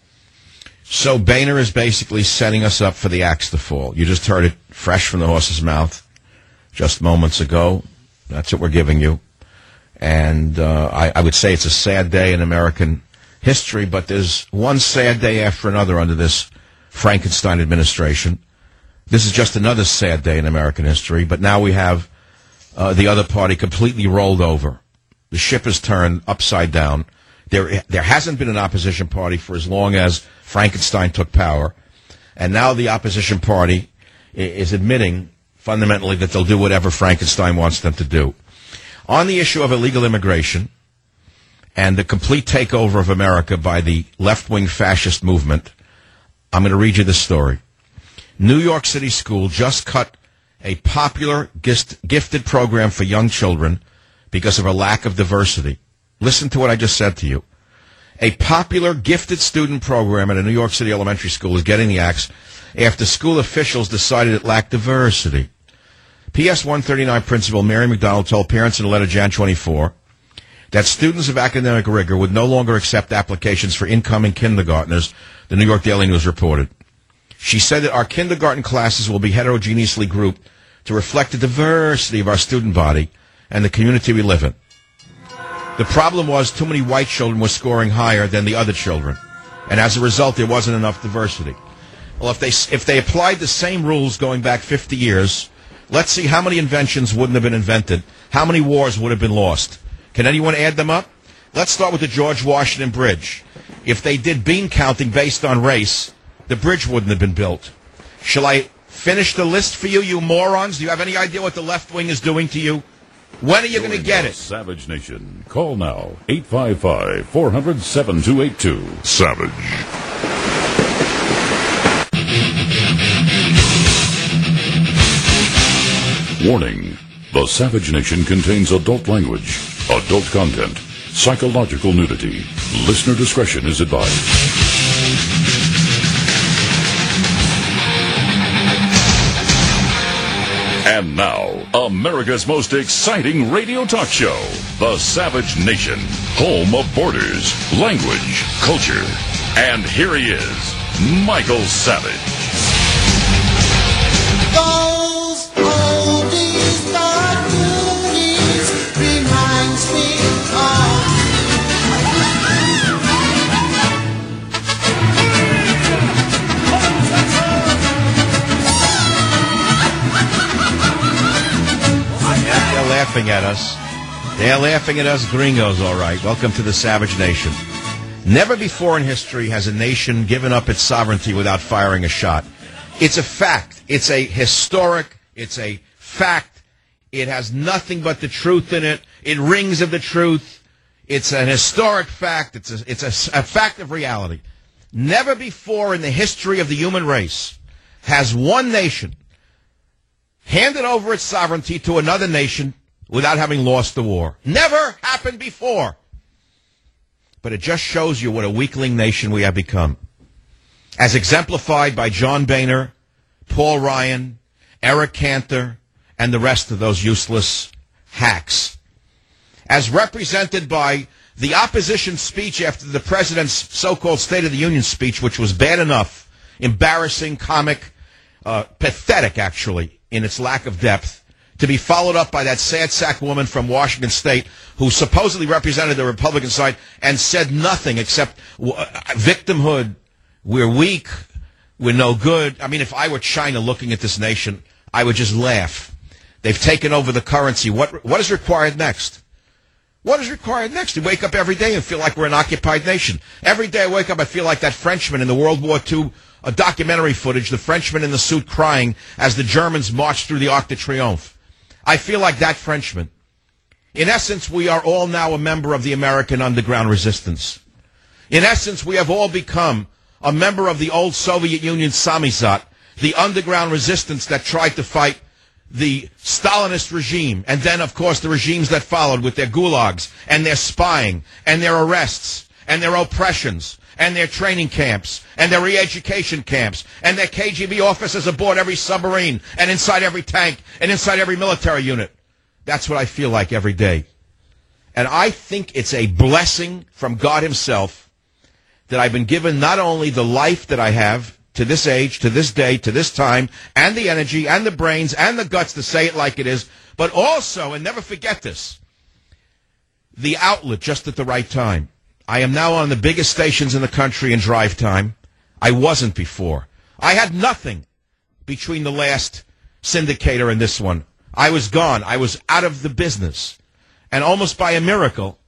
So Boehner is basically setting us up for the axe to fall. You just heard it fresh from the horse's mouth just moments ago. That's what we're giving you. And uh, I, I would say it's a sad day in American history, but there's one sad day after another under this Frankenstein administration. This is just another sad day in American history, but now we have uh, the other party completely rolled over. The ship is turned upside down. There, there hasn't been an opposition party for as long as Frankenstein took power, and now the opposition party is admitting fundamentally that they'll do whatever Frankenstein wants them to do. On the issue of illegal immigration and the complete takeover of America by the left-wing fascist movement, I'm going to read you this story. New York City School just cut a popular gifted program for young children because of a lack of diversity. Listen to what I just said to you. A popular gifted student program at a New York City elementary school is getting the axe after school officials decided it lacked diversity. P S one thirty-nine principal Mary McDonald told parents in a letter January twenty-fourth that students of academic rigor would no longer accept applications for incoming kindergartners, the New York Daily News reported. She said that our kindergarten classes will be heterogeneously grouped to reflect the diversity of our student body and the community we live in. The problem was too many white children were scoring higher than the other children, and as a result, there wasn't enough diversity. Well, if they if they applied the same rules going back fifty years, let's see how many inventions wouldn't have been invented, how many wars would have been lost. Can anyone add them up? Let's start with the George Washington Bridge. If they did bean counting based on race, the bridge wouldn't have been built. Shall I finish the list for you, you morons? Do you have any idea what the left wing is doing to you? When are you going to get it? Savage Nation. Call now, eight five five, four hundred, seven two eight two. Savage. Warning. The Savage Nation contains adult language, adult content, psychological nudity. Listener discretion is advised. And now, America's most exciting radio talk show, The Savage Nation, home of borders, language, culture. And here he is, Michael Savage. Those oldies but goodies reminds me of laughing at us. They're laughing at us gringos, all right. Welcome to the Savage Nation. Never before in history has a nation given up its sovereignty without firing a shot. It's a fact. It's a historic, it's a fact. It has nothing but the truth in it. It rings of the truth. It's an historic fact. It's a, it's a, a fact of reality. Never before in the history of the human race has one nation handed over its sovereignty to another nation without having lost the war. Never happened before. But it just shows you what a weakling nation we have become. As exemplified by John Boehner, Paul Ryan, Eric Cantor, and the rest of those useless hacks. As represented by the opposition speech after the president's so-called State of the Union speech, which was bad enough, embarrassing, comic, uh, pathetic, actually, in its lack of depth, to be followed up by that sad sack woman from Washington State who supposedly represented the Republican side and said nothing except uh, victimhood, we're weak, we're no good. I mean, if I were China looking at this nation, I would just laugh. They've taken over the currency. What What is required next? What is required next? You wake up every day and feel like we're an occupied nation. Every day I wake up, I feel like that Frenchman in the World War Two uh, documentary footage, the Frenchman in the suit crying as the Germans marched through the Arc de Triomphe. I feel like that Frenchman. In essence, we are all now a member of the American underground resistance. In essence, we have all become a member of the old Soviet Union samizdat, the underground resistance that tried to fight the Stalinist regime, and then, of course, the regimes that followed with their gulags and their spying and their arrests and their oppressions and their training camps and their re-education camps and their K G B officers aboard every submarine and inside every tank and inside every military unit. That's what I feel like every day. And I think it's a blessing from God himself that I've been given not only the life that I have to this age, to this day, to this time, and the energy and the brains and the guts to say it like it is, but also, and never forget this, the outlet just at the right time. I am now on the biggest stations in the country in drive time. I wasn't before. I had nothing between the last syndicator and this one. I was gone. I was out of the business. And almost by a miracle,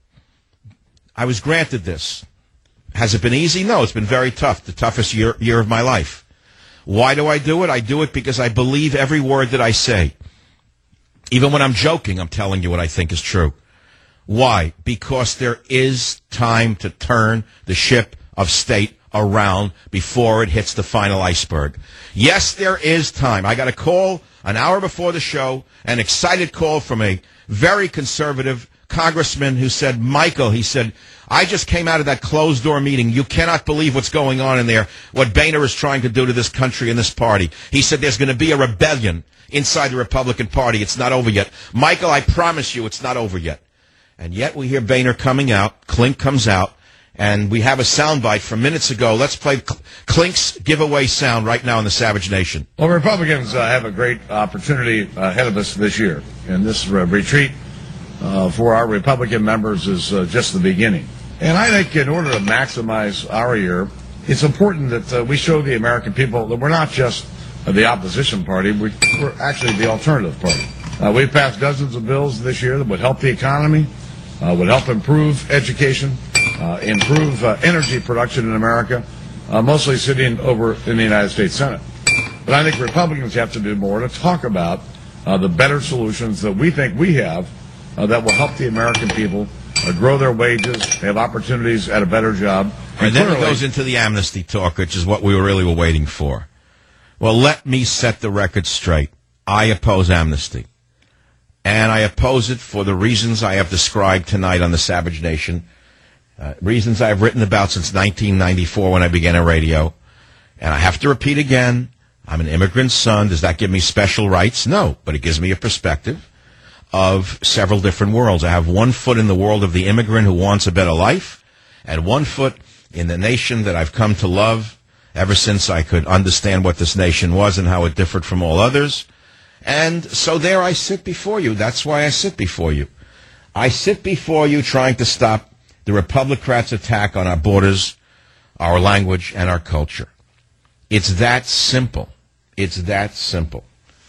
I was granted this. Has it been easy? No, it's been very tough. The toughest year, year of my life. Why do I do it? I do it because I believe every word that I say. Even when I'm joking, I'm telling you what I think is true. Why? Because there is time to turn the ship of state around before it hits the final iceberg. Yes, there is time. I got a call an hour before the show, an excited call from a very conservative congressman who said, Michael, he said, I just came out of that closed-door meeting. You cannot believe what's going on in there, what Boehner is trying to do to this country and this party. He said there's going to be a rebellion inside the Republican Party. It's not over yet. Michael, I promise you it's not over yet. And yet we hear Boehner coming out, Klink comes out, and we have a soundbite from minutes ago. Let's play Klink's giveaway sound right now in the Savage Nation. Well, Republicans uh, have a great opportunity ahead of us this year. And this uh, retreat uh, for our Republican members is uh, just the beginning. And I think in order to maximize our year, it's important that uh, we show the American people that we're not just uh, the opposition party, we, we're actually the alternative party. Uh, we've passed dozens of bills this year that would help the economy, uh, would help improve education, uh, improve uh, energy production in America, uh, mostly sitting over in the United States Senate. But I think Republicans have to do more to talk about uh, the better solutions that we think we have uh, that will help the American people uh, grow their wages, have opportunities at a better job. And, and then clearly, it goes into the amnesty talk, which is what we really were waiting for. Well, let me set the record straight. I oppose amnesty. And I oppose it for the reasons I have described tonight on the Savage Nation, uh, reasons I have written about since nineteen ninety-four when I began in radio. And I have to repeat again, I'm an immigrant son. Does that give me special rights? No, but it gives me a perspective of several different worlds. I have one foot in the world of the immigrant who wants a better life, and one foot in the nation that I've come to love ever since I could understand what this nation was and how it differed from all others. And so there I sit before you. That's why I sit before you. I sit before you trying to stop the Republicrats' attack on our borders, our language, and our culture. It's that simple. It's that simple.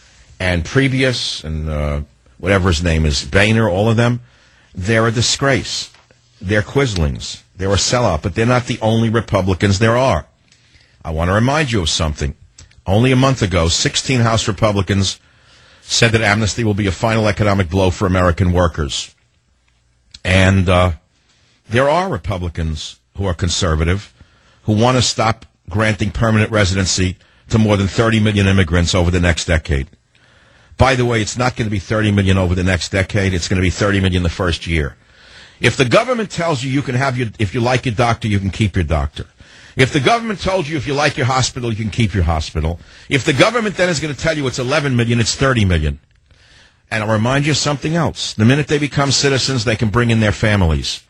And Previous and uh, whatever his name is, Boehner, all of them, they're a disgrace. They're quislings. They're a sellout, but they're not the only Republicans there are. I want to remind you of something. Only a month ago, sixteen House Republicans said that amnesty will be a final economic blow for American workers. And uh, there are Republicans who are conservative who want to stop granting permanent residency to more than thirty million immigrants over the next decade. By the way, it's not going to be thirty million over the next decade. It's going to be thirty million the first year. If the government tells you you can have your, if you like your doctor, you can keep your doctor. If the government told you if you like your hospital, you can keep your hospital. If the government then is going to tell you it's eleven million, it's thirty million. And I'll remind you of something else. The minute they become citizens, they can bring in their families.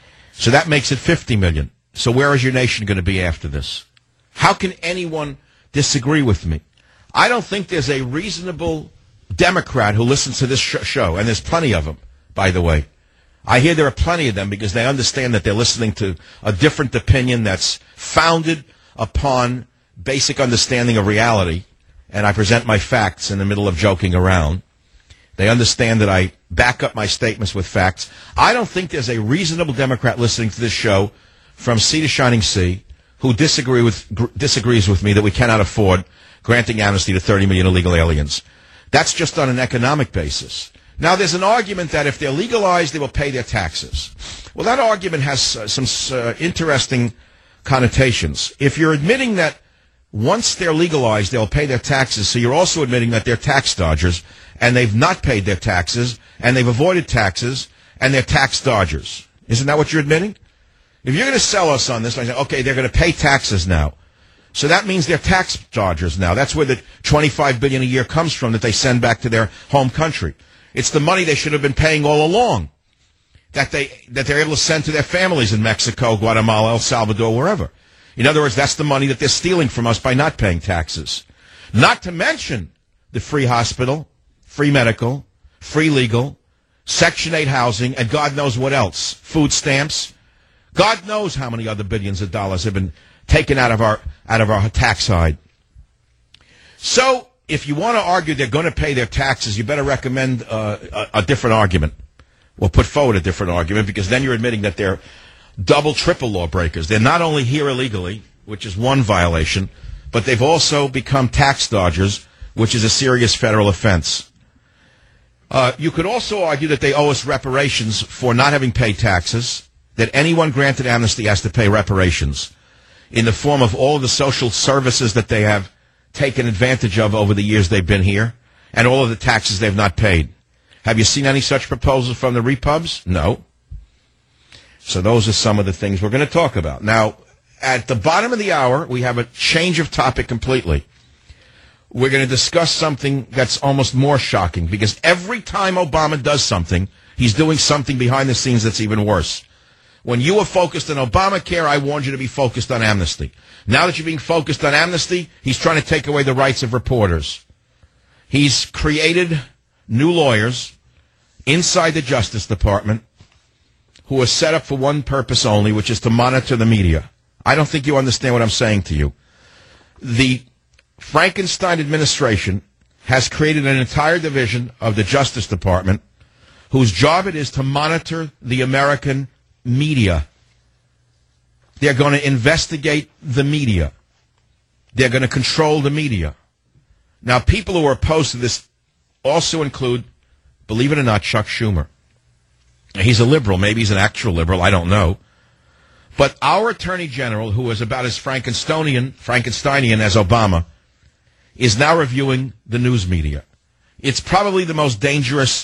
So that makes it fifty million. So where is your nation going to be after this? How can anyone disagree with me? I don't think there's a reasonable Democrat who listens to this sh- show, and there's plenty of them, by the way. I hear there are plenty of them because they understand that they're listening to a different opinion that's founded upon basic understanding of reality, and I present my facts in the middle of joking around. They understand that I back up my statements with facts. I don't think there's a reasonable Democrat listening to this show from sea to shining sea who disagree with gr- disagrees with me that we cannot afford granting amnesty to thirty million illegal aliens. That's just on an economic basis. Now, there's an argument that if they're legalized, they will pay their taxes. Well, that argument has uh, some uh, interesting connotations. If you're admitting that once they're legalized, they'll pay their taxes, so you're also admitting that they're tax dodgers, and they've not paid their taxes, and they've avoided taxes, and they're tax dodgers. Isn't that what you're admitting? If you're going to sell us on this, I say, okay, they're going to pay taxes now. So that means they're tax dodgers now. That's where the twenty-five billion dollars a year comes from that they send back to their home country. It's the money they should have been paying all along that, they, that they're able to send to their families in Mexico, Guatemala, El Salvador, wherever. In other words, that's the money that they're stealing from us by not paying taxes. Not to mention the free hospital, free medical, free legal, Section eight housing, and God knows what else. Food stamps. God knows how many other billions of dollars have been taken out of our out of our tax side. So, if you want to argue they're going to pay their taxes, you better recommend uh, a, a different argument. Or put forward a different argument, because then you're admitting that they're double, triple lawbreakers. They're not only here illegally, which is one violation, but they've also become tax dodgers, which is a serious federal offense. Uh, you could also argue that they owe us reparations for not having paid taxes, that anyone granted amnesty has to pay reparations in the form of all of the social services that they have taken advantage of over the years they've been here, and all of the taxes they've not paid. Have you seen any such proposals from the repubs? No. So those are some of the things we're going to talk about. Now, at the bottom of the hour, we have a change of topic completely. We're going to discuss something that's almost more shocking, because every time Obama does something, he's doing something behind the scenes that's even worse. When you were focused on Obamacare, I warned you to be focused on amnesty. Now that you're being focused on amnesty, he's trying to take away the rights of reporters. He's created new lawyers inside the Justice Department who are set up for one purpose only, which is to monitor the media. I don't think you understand what I'm saying to you. The Frankenstein administration has created an entire division of the Justice Department whose job it is to monitor the American media. They're going to investigate the media. They're going to control the media. Now, people who are opposed to this also include, believe it or not, Chuck Schumer. He's a liberal. Maybe he's an actual liberal. I don't know. But our Attorney General, who is about as Frankensteinian, Frankensteinian as Obama, is now reviewing the news media. It's probably the most dangerous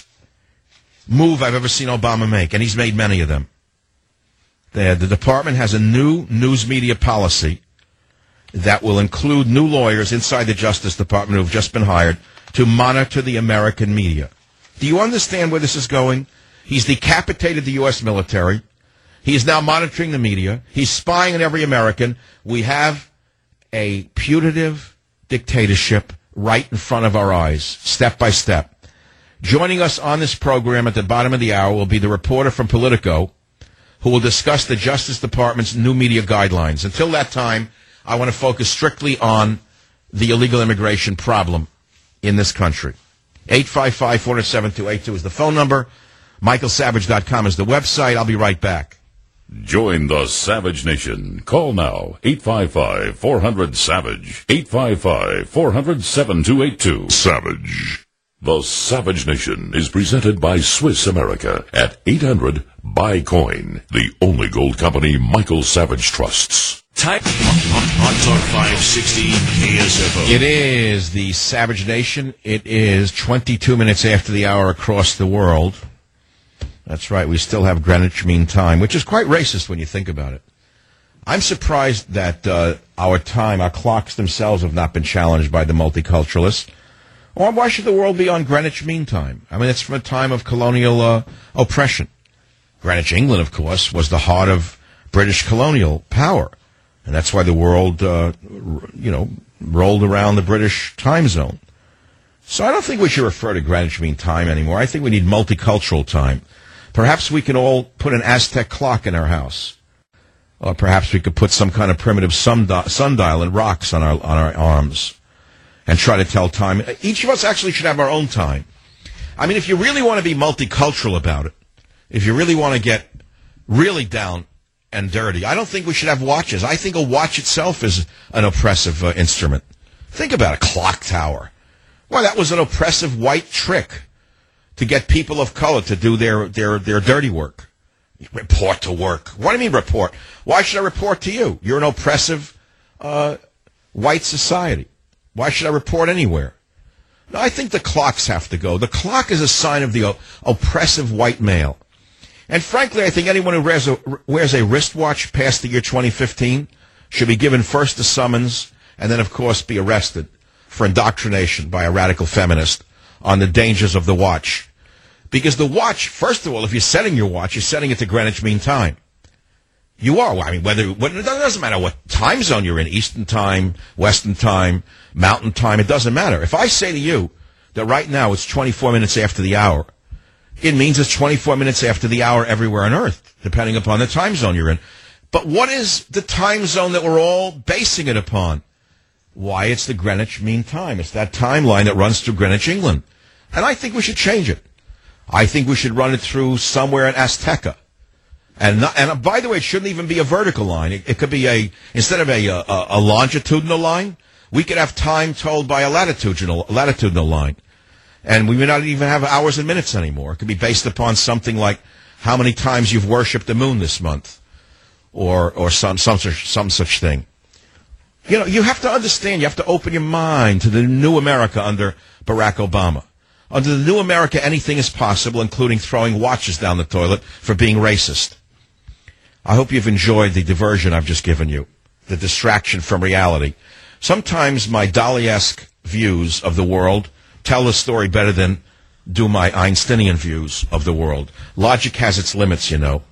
move I've ever seen Obama make, and he's made many of them. The, the department has a new news media policy that will include new lawyers inside the Justice Department who have just been hired to monitor the American media. Do you understand where this is going? He's decapitated the U S military. He is now monitoring the media. He's spying on every American. We have a putative dictatorship right in front of our eyes, step by step. Joining us on this program at the bottom of the hour will be the reporter from Politico, who will discuss the Justice Department's new media guidelines. Until that time, I want to focus strictly on the illegal immigration problem in this country. eight five five, four seven two, eight two is the phone number. Michael Savage dot com is the website. I'll be right back. Join the Savage Nation. Call now, eight five five, four hundred, SAVAGE, eight five five, four hundred, seven two eight two. Savage. The Savage Nation is presented by Swiss America at eight hundred, buy coin, the only gold company Michael Savage trusts. Type on Talk five sixty K S F O. It is the Savage Nation. It is twenty-two minutes after the hour across the world. That's right. We still have Greenwich Mean Time, which is quite racist when you think about it. I'm surprised that uh, our time, our clocks themselves have not been challenged by the multiculturalists. Or why should the world be on Greenwich Mean Time? I mean, it's from a time of colonial uh, oppression. Greenwich, England, of course, was the heart of British colonial power. And that's why the world, uh, you know, rolled around the British time zone. So I don't think we should refer to Greenwich Mean Time anymore. I think we need multicultural time. Perhaps we can all put an Aztec clock in our house. Or perhaps we could put some kind of primitive sundial, sundial and rocks on our on our arms and try to tell time. Each of us actually should have our own time. I mean, if you really want to be multicultural about it, if you really want to get really down and dirty, I don't think we should have watches. I think a watch itself is an oppressive uh, instrument. Think about a clock tower. Well, that was an oppressive white trick to get people of color to do their, their, their dirty work. Report to work. What do you mean report? Why should I report to you? You're an oppressive uh, white society. Why should I report anywhere? No, I think the clocks have to go. The clock is a sign of the o- oppressive white male. And frankly, I think anyone who wears a, wears a wristwatch past the year twenty fifteen should be given first a summons and then, of course, be arrested for indoctrination by a radical feminist on the dangers of the watch. Because the watch, first of all, if you're setting your watch, you're setting it to Greenwich Mean Time. You are. I mean, whether it doesn't matter what time zone you're in, Eastern Time, Western Time, Mountain Time, it doesn't matter. If I say to you that right now it's twenty-four minutes after the hour, it means it's twenty-four minutes after the hour everywhere on Earth, depending upon the time zone you're in. But what is the time zone that we're all basing it upon? Why, it's the Greenwich Mean Time. It's that timeline that runs through Greenwich, England. And I think we should change it. I think we should run it through somewhere in Azteca. And not, and by the way, it shouldn't even be a vertical line. It, it could be a, instead of a, a, a longitudinal line, we could have time told by a latitudinal, latitudinal line. And we may not even have hours and minutes anymore. It could be based upon something like how many times you've worshipped the moon this month, or or some some such, some such thing. You know, you have to understand. You have to open your mind to the new America under Barack Obama. Under the new America, anything is possible, including throwing watches down the toilet for being racist. I hope you've enjoyed the diversion I've just given you, the distraction from reality. Sometimes my Dali-esque views of the world tell the story better than do my Einsteinian views of the world. Logic has its limits, you know.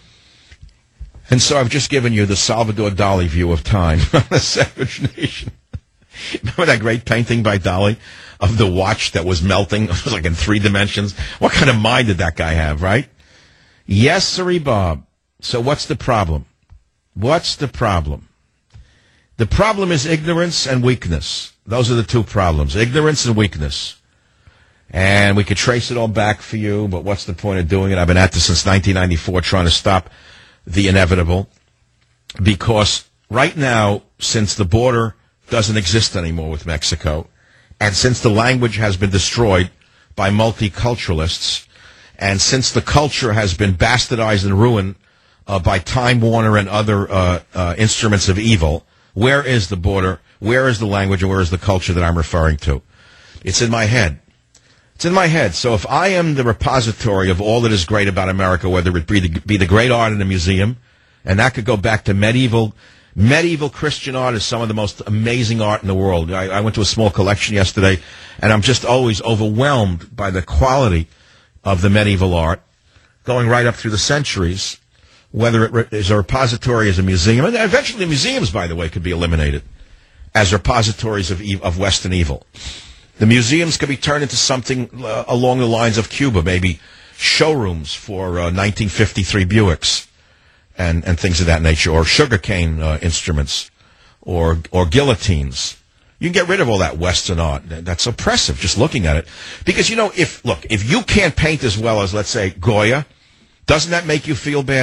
And so I've just given you the Salvador Dali view of time on the Savage Nation. Remember that great painting by Dali of the watch that was melting? It was like in three dimensions. What kind of mind did that guy have, right? Yes, sirree, Bob. So what's the problem? What's the problem? The problem is ignorance and weakness. Those are the two problems, ignorance and weakness. And we could trace it all back for you, but what's the point of doing it? I've been at this since nineteen ninety-four trying to stop the inevitable. Because right now, since the border doesn't exist anymore with Mexico, and since the language has been destroyed by multiculturalists, and since the culture has been bastardized and ruined uh, by Time Warner and other uh, uh, instruments of evil, where is the border? Where is the language? And where is the culture that I'm referring to? It's in my head. It's in my head. So if I am the repository of all that is great about America, whether it be the, be the great art in a museum, and that could go back to medieval medieval Christian art is some of the most amazing art in the world. I, I went to a small collection yesterday, and I'm just always overwhelmed by the quality of the medieval art, going right up through the centuries, whether it re- is a repository as a museum. And eventually museums, by the way, could be eliminated as repositories of, e- of Western evil. The museums could be turned into something uh, along the lines of Cuba, maybe showrooms for uh, nineteen fifty-three Buicks and, and things of that nature, or sugarcane uh, instruments, or or guillotines. You can get rid of all that Western art. That's oppressive, just looking at it. Because, you know, if, look, if you can't paint as well as, let's say, Goya, doesn't that make you feel bad?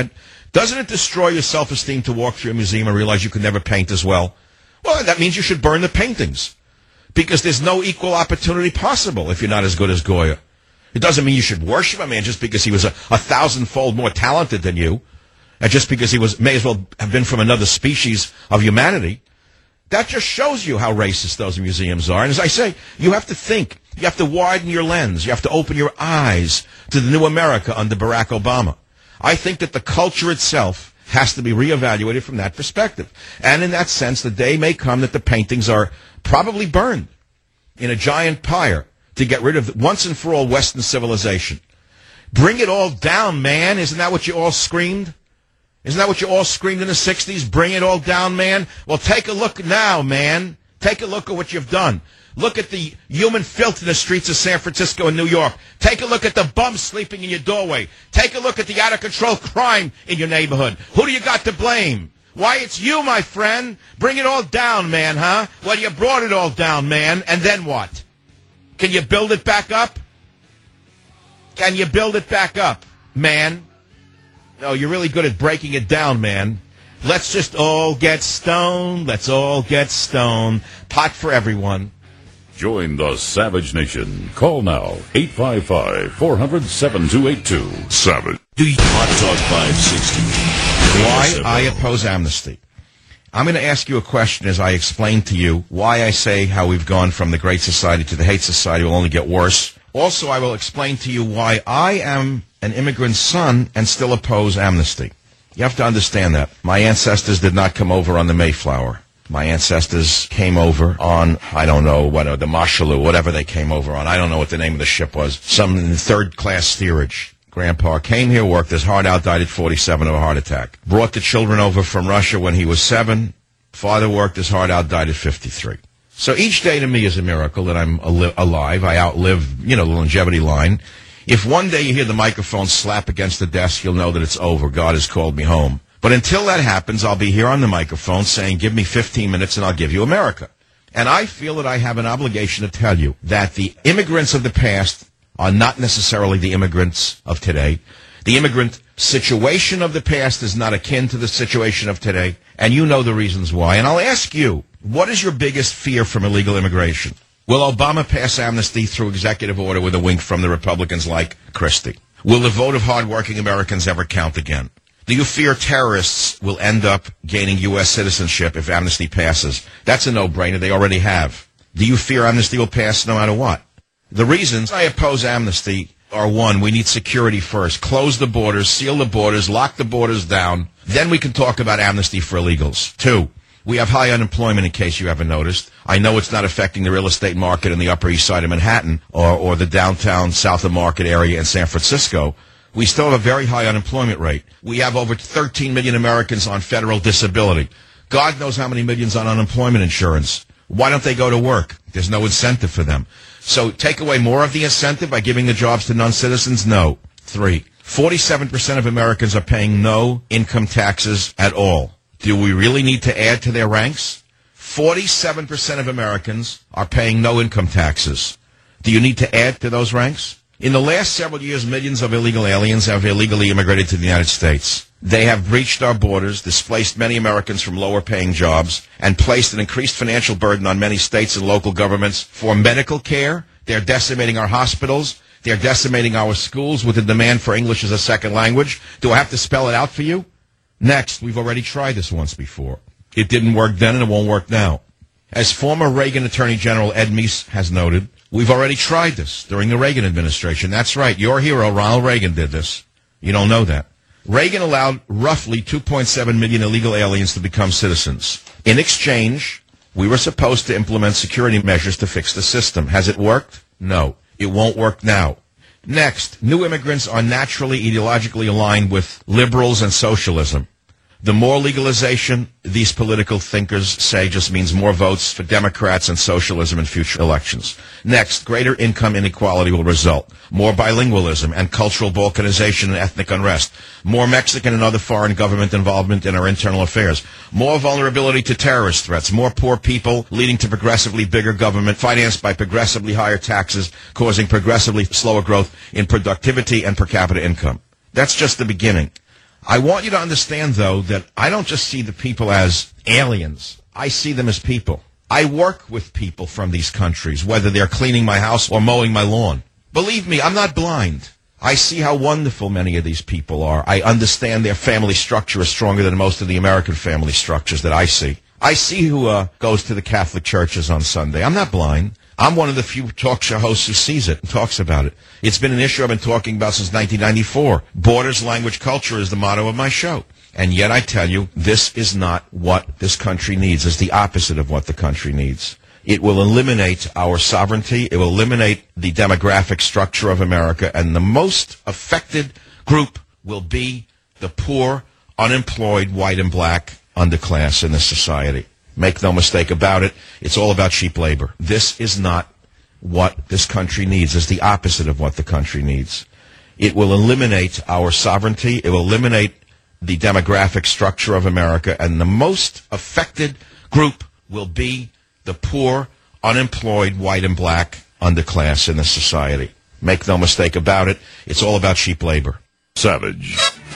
Doesn't it destroy your self-esteem to walk through a museum and realize you could never paint as well? Well, that means you should burn the paintings, because there's no equal opportunity possible if you're not as good as Goya. It doesn't mean you should worship a man just because he was a, a thousandfold more talented than you, and just because he was may as well have been from another species of humanity. That just shows you how racist those museums are. And as I say, you have to think. You have to widen your lens. You have to open your eyes to the new America under Barack Obama. I think that the culture itself has to be reevaluated from that perspective. And in that sense, the day may come that the paintings are probably burned in a giant pyre to get rid of once and for all Western civilization. Bring it all down, man. Isn't that what you all screamed? Isn't that what you all screamed in the sixties? Bring it all down, man. Well, take a look now, man. Take a look at what you've done. Look at the human filth in the streets of San Francisco and New York. Take a look at the bums sleeping in your doorway. Take a look at the out-of-control crime in your neighborhood. Who do you got to blame? Why, it's you, my friend. Bring it all down, man, huh? Well, you brought it all down, man, and then what? Can you build it back up? Can you build it back up, man? No, you're really good at breaking it down, man. Let's just all get stoned. Let's all get stoned. Pot for everyone. Join the Savage Nation. Call now, eight five five, four hundred, seven two eight two. Savage. Hot Talk five sixty. Why I oppose amnesty. I'm going to ask you a question as I explain to you why I say how we've gone from the Great Society to the Hate Society will only get worse. Also, I will explain to you why I am an immigrant son and still oppose amnesty. You have to understand that. My ancestors did not come over on the Mayflower. My ancestors came over on, I don't know, what, the Marshalloo, whatever they came over on. I don't know what the name of the ship was. Some third-class steerage. Grandpa came here, worked his heart out, died at forty-seven of a heart attack. Brought the children over from Russia when he was seven. Father worked his heart out, died at fifty-three. So each day to me is a miracle that I'm al- alive. I outlive, you know, the longevity line. If one day you hear the microphone slap against the desk, you'll know that it's over. God has called me home. But until that happens, I'll be here on the microphone saying, give me fifteen minutes and I'll give you America. And I feel that I have an obligation to tell you that the immigrants of the past are not necessarily the immigrants of today. The immigrant situation of the past is not akin to the situation of today, and you know the reasons why. And I'll ask you, what is your biggest fear from illegal immigration? Will Obama pass amnesty through executive order with a wink from the Republicans like Christie? Will the vote of hardworking Americans ever count again? Do you fear terrorists will end up gaining U S citizenship if amnesty passes? That's a no-brainer. They already have. Do you fear amnesty will pass no matter what? The reasons I oppose amnesty are, one, we need security first. Close the borders, seal the borders, lock the borders down. Then we can talk about amnesty for illegals. Two, we have high unemployment, in case you haven't noticed. I know it's not affecting the real estate market in the Upper East Side of Manhattan or, or the downtown South of Market area in San Francisco. We still have a very high unemployment rate. We have over thirteen million Americans on federal disability. God knows how many millions on unemployment insurance. Why don't they go to work? There's no incentive for them. So take away more of the incentive by giving the jobs to non-citizens? No. Three, forty-seven percent of Americans are paying no income taxes at all. Do we really need to add to their ranks? forty-seven percent of Americans are paying no income taxes. Do you need to add to those ranks? In the last several years, millions of illegal aliens have illegally immigrated to the United States. They have breached our borders, displaced many Americans from lower-paying jobs, and placed an increased financial burden on many states and local governments for medical care. They're decimating our hospitals. They're decimating our schools with the demand for English as a second language. Do I have to spell it out for you? Next, we've already tried this once before. It didn't work then, and it won't work now. As former Reagan Attorney General Ed Meese has noted, we've already tried this during the Reagan administration. That's right. Your hero, Ronald Reagan, did this. You don't know that. Reagan allowed roughly two point seven million illegal aliens to become citizens. In exchange, we were supposed to implement security measures to fix the system. Has it worked? No. It won't work now. Next, new immigrants are naturally ideologically aligned with liberals and socialism. The more legalization, these political thinkers say, just means more votes for Democrats and socialism in future elections. Next, greater income inequality will result. More bilingualism and cultural balkanization and ethnic unrest. More Mexican and other foreign government involvement in our internal affairs. More vulnerability to terrorist threats. More poor people, leading to progressively bigger government, financed by progressively higher taxes, causing progressively slower growth in productivity and per capita income. That's just the beginning. I want you to understand, though, that I don't just see the people as aliens. I see them as people. I work with people from these countries, whether they're cleaning my house or mowing my lawn. Believe me, I'm not blind. I see how wonderful many of these people are. I understand their family structure is stronger than most of the American family structures that I see. I see who uh, goes to the Catholic churches on Sunday. I'm not blind. I'm one of the few talk show hosts who sees it and talks about it. It's been an issue I've been talking about since nineteen ninety-four. Borders, language, culture is the motto of my show. And yet I tell you, this is not what this country needs. It's the opposite of what the country needs. It will eliminate our sovereignty. It will eliminate the demographic structure of America. And the most affected group will be the poor, unemployed, white and black underclass in this society. Make no mistake about it. It's all about cheap labor. This is not what this country needs. It's the opposite of what the country needs. It will eliminate our sovereignty. It will eliminate the demographic structure of America, and the most affected group will be the poor, unemployed, white and black underclass in this society. Make no mistake about it. It's all about cheap labor. Savage.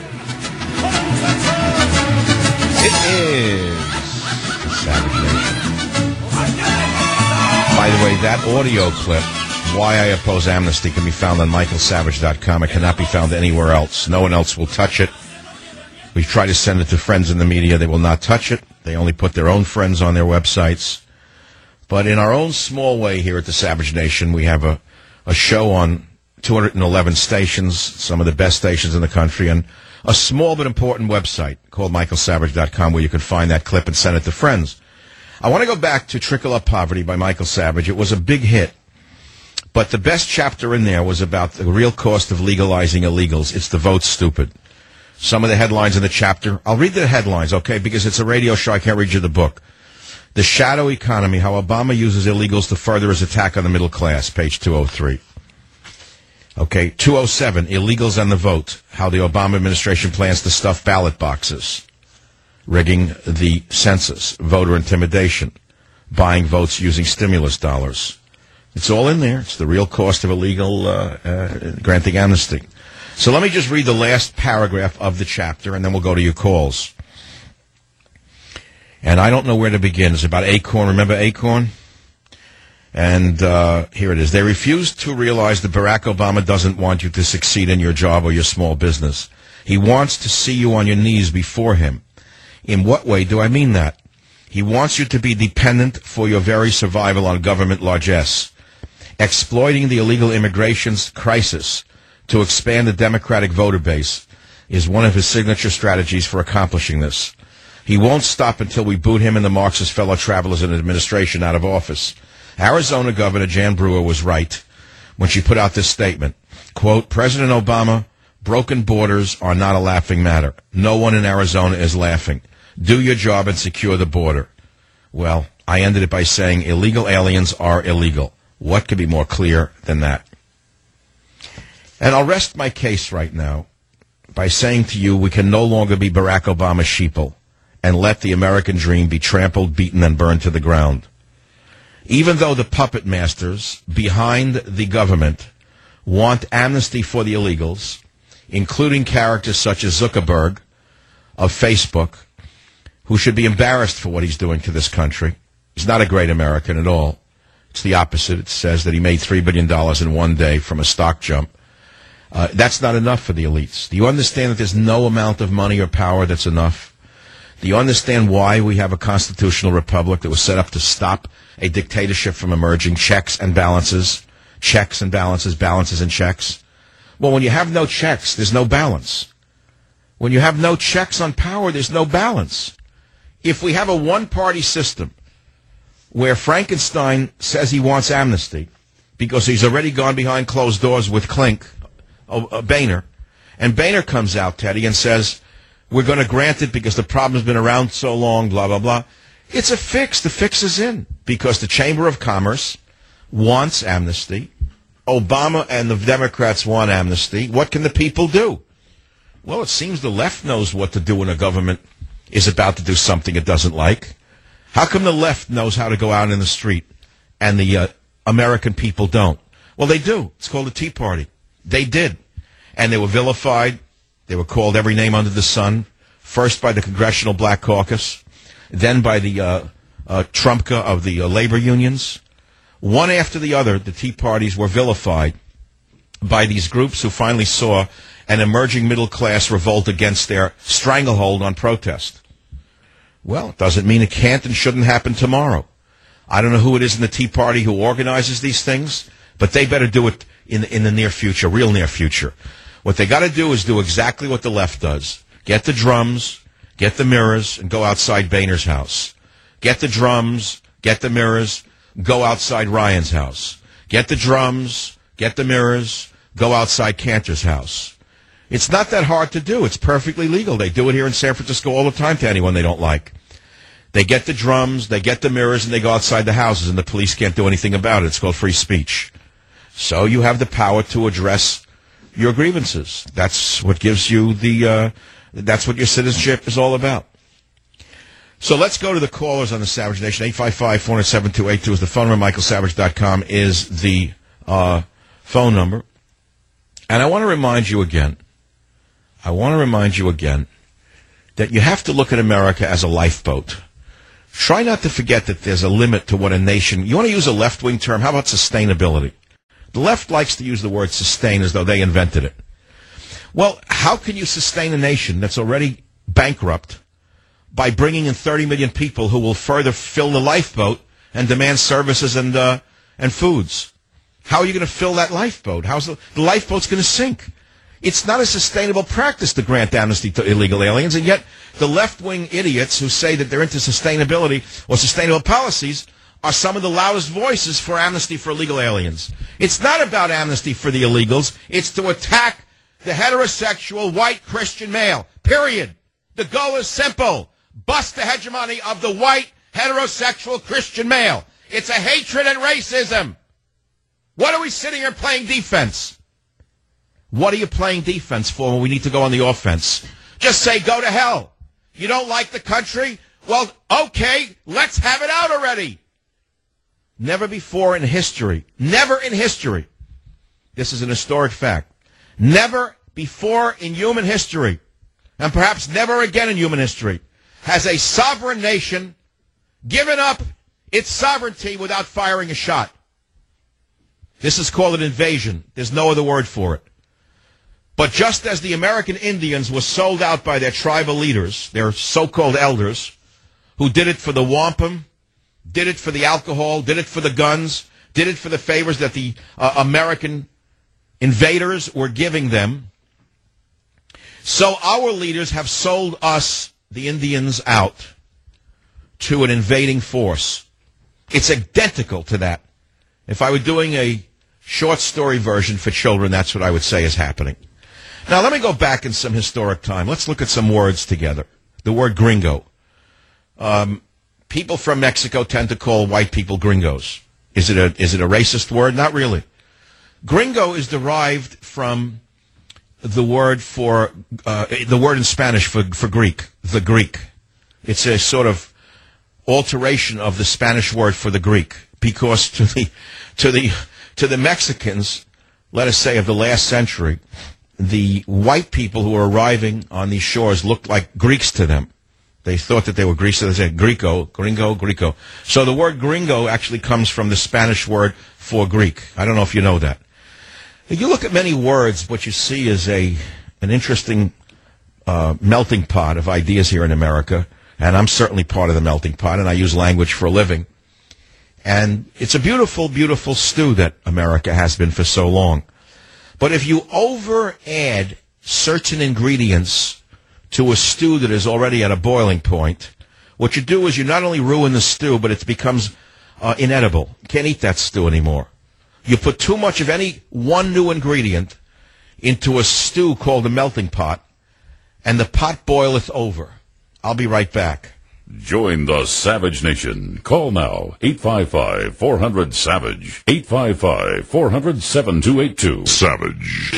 It is the Savage Nation. By the way, that audio clip, Why I Oppose Amnesty, can be found on michael savage dot com. It cannot be found anywhere else. No one else will touch it. We've tried to send it to friends in the media. They will not touch it. They only put their own friends on their websites. But in our own small way here at the Savage Nation, we have a, a show on two hundred eleven stations, some of the best stations in the country, and a small but important website called michael savage dot com where you can find that clip and send it to friends. I want to go back to Trickle Up Poverty by Michael Savage. It was a big hit. But the best chapter in there was about the real cost of legalizing illegals. It's the vote stupid. Some of the headlines in the chapter, I'll read the headlines, okay, because it's a radio show, I can't read you the book. The Shadow Economy, How Obama Uses Illegals to Further His Attack on the Middle Class, page two oh three. Okay, two oh seven, Illegals and the Vote, How the Obama Administration Plans to Stuff Ballot Boxes, Rigging the Census, Voter Intimidation, Buying Votes Using Stimulus Dollars. It's all in there. It's the real cost of illegal uh, uh, granting amnesty. So let me just read the last paragraph of the chapter, and then we'll go to your calls. And I don't know where to begin. It's about Acorn. Remember Acorn? And uh, here it is. They refuse to realize that Barack Obama doesn't want you to succeed in your job or your small business. He wants to see you on your knees before him. In what way do I mean that? He wants you to be dependent for your very survival on government largesse, exploiting the illegal immigration crisis to expand the Democratic voter base is one of his signature strategies for accomplishing this. He won't stop until we boot him and the Marxist fellow travelers in administration out of office. Arizona Governor Jan Brewer was right when she put out this statement. Quote, President Obama, broken borders are not a laughing matter. No one in Arizona is laughing. Do your job and secure the border. Well, I ended it by saying illegal aliens are illegal. What could be more clear than that? And I'll rest my case right now by saying to you we can no longer be Barack Obama's sheeple and let the American dream be trampled, beaten, and burned to the ground. Even though the puppet masters behind the government want amnesty for the illegals, including characters such as Zuckerberg of Facebook, who should be embarrassed for what he's doing to this country. He's not a great American at all. It's the opposite. It says that he made three billion dollars in one day from a stock jump. Uh, that's not enough for the elites. Do you understand that there's no amount of money or power that's enough? Do you understand why we have a constitutional republic that was set up to stop a dictatorship from emerging? Checks and balances, checks and balances, balances and checks. Well, when you have no checks, there's no balance. When you have no checks on power, there's no balance. If we have a one-party system where Frankenstein says he wants amnesty because he's already gone behind closed doors with Klink, uh, uh, Boehner, and Boehner comes out, Teddy, and says, we're going to grant it because the problem's been around so long, blah, blah, blah. It's a fix. The fix is in because the Chamber of Commerce wants amnesty. Obama and the Democrats want amnesty. What can the people do? Well, it seems the left knows what to do when a government is about to do something it doesn't like. How come the left knows how to go out in the street and the uh, American people don't? Well, they do. It's called the Tea Party. They did. And they were vilified. They were called every name under the sun, first by the Congressional Black Caucus, then by the uh, uh, Trumpka of the uh, labor unions. One after the other, the Tea Parties were vilified by these groups who finally saw an emerging middle-class revolt against their stranglehold on protest. Well, it doesn't mean it can't and shouldn't happen tomorrow. I don't know who it is in the Tea Party who organizes these things, but they better do it in, in the near future, real near future. What they got to do is do exactly what the left does. Get the drums, get the mirrors, and go outside Boehner's house. Get the drums, get the mirrors, go outside Ryan's house. Get the drums, get the mirrors, go outside Cantor's house. It's not that hard to do. It's perfectly legal. They do it here in San Francisco all the time to anyone they don't like. They get the drums, they get the mirrors, and they go outside the houses, and the police can't do anything about it. It's called free speech. So you have the power to address your grievances. That's what gives you the, uh, that's what your citizenship is all about. So let's go to the callers on the Savage Nation. eight five five, four zero seven, two eight two is the phone number. Michael Savage dot com is the uh, phone number. And I want to remind you again, I want to remind you again that you have to look at America as a lifeboat. Try not to forget that there's a limit to what a nation... You want to use a left-wing term? How about sustainability? The left likes to use the word sustain as though they invented it. Well, how can you sustain a nation that's already bankrupt by bringing in thirty million people who will further fill the lifeboat and demand services and uh, and foods? How are you going to fill that lifeboat? How's the, the lifeboat's going to sink? It's not a sustainable practice to grant amnesty to illegal aliens, and yet the left-wing idiots who say that they're into sustainability or sustainable policies are some of the loudest voices for amnesty for illegal aliens. It's not about amnesty for the illegals. It's to attack the heterosexual white Christian male, period. The goal is simple. Bust the hegemony of the white heterosexual Christian male. It's a hatred and racism. What are we sitting here playing defense? What are you playing defense for when we need to go on the offense? Just say, go to hell. You don't like the country? Well, okay, let's have it out already. Never before in history, never in history, this is an historic fact, never before in human history, and perhaps never again in human history, has a sovereign nation given up its sovereignty without firing a shot. This is called an invasion. There's no other word for it. But just as the American Indians were sold out by their tribal leaders, their so-called elders, who did it for the wampum, did it for the alcohol, did it for the guns, did it for the favors that the uh, American invaders were giving them, so our leaders have sold us, the Indians, out to an invading force. It's identical to that. If I were doing a short story version for children, that's what I would say is happening. Now, let me go back in some historic time. Let's look at some words together. The word gringo. Um, people from Mexico tend to call white people gringos. Is it a is it a racist word? Not really. Gringo is derived from the word for uh, the word in Spanish for for Greek, the Greek. It's a sort of alteration of the Spanish word for the Greek, because to the to the to the Mexicans, let us say, of the last century, the white people who were arriving on these shores looked like Greeks to them. They thought that they were Greeks, so they said Greco, gringo, Greco. So the word gringo actually comes from the Spanish word for Greek. I don't know if you know that. If you look at many words, what you see is a an interesting uh, melting pot of ideas here in America, and I'm certainly part of the melting pot, and I use language for a living. And it's a beautiful, beautiful stew that America has been for so long. But if you over-add certain ingredients to a stew that is already at a boiling point, what you do is you not only ruin the stew, but it becomes uh, inedible. You can't eat that stew anymore. You put too much of any one new ingredient into a stew called a melting pot, and the pot boileth over. I'll be right back. Join the Savage Nation. Call now, eight five five, four hundred, SAVAGE, eight five five, four hundred, seven two eight two. Savage.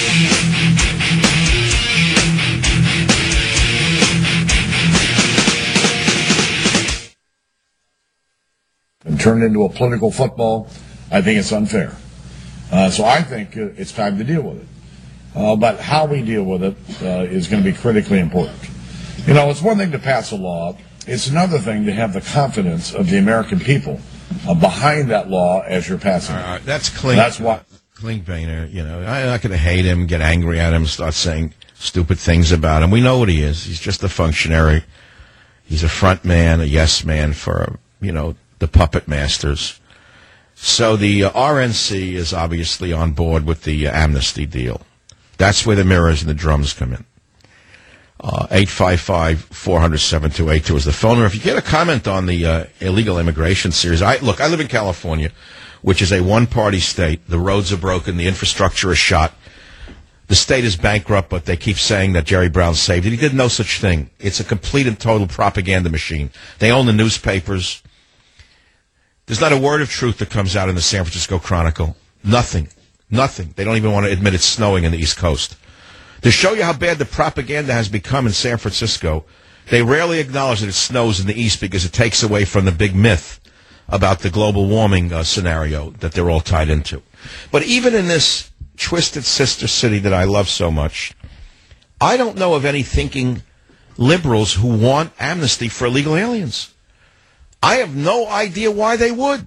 And turned into a political football, I think it's unfair. Uh, so I think uh, it's time to deal with it. Uh, but how we deal with it uh, is going to be critically important. You know, it's one thing to pass a law. It's another thing to have the confidence of the American people uh, behind that law as you're passing it. Uh, that's Klink. That's what. Klink Boehner, you know, I'm not going to hate him, get angry at him, start saying stupid things about him. We know what he is. He's just a functionary. He's a front man, a yes man for, you know, the puppet masters. So the uh, R N C is obviously on board with the uh, amnesty deal. That's where the mirrors and the drums come in. Uh, eight five five, four hundred, seven two eight two is the phone number. If you get a comment on the uh, illegal immigration series, I look, I live in California, which is a one-party state. The roads are broken. The infrastructure is shot. The state is bankrupt, but they keep saying that Jerry Brown saved it. He did no such thing. It's a complete and total propaganda machine. They own the newspapers. There's not a word of truth that comes out in the San Francisco Chronicle. Nothing. Nothing. They don't even want to admit it's snowing in the East Coast. To show you how bad the propaganda has become in San Francisco, they rarely acknowledge that it snows in the East because it takes away from the big myth about the global warming uh, scenario that they're all tied into. But even in this twisted sister city that I love so much, I don't know of any thinking liberals who want amnesty for illegal aliens. I have no idea why they would.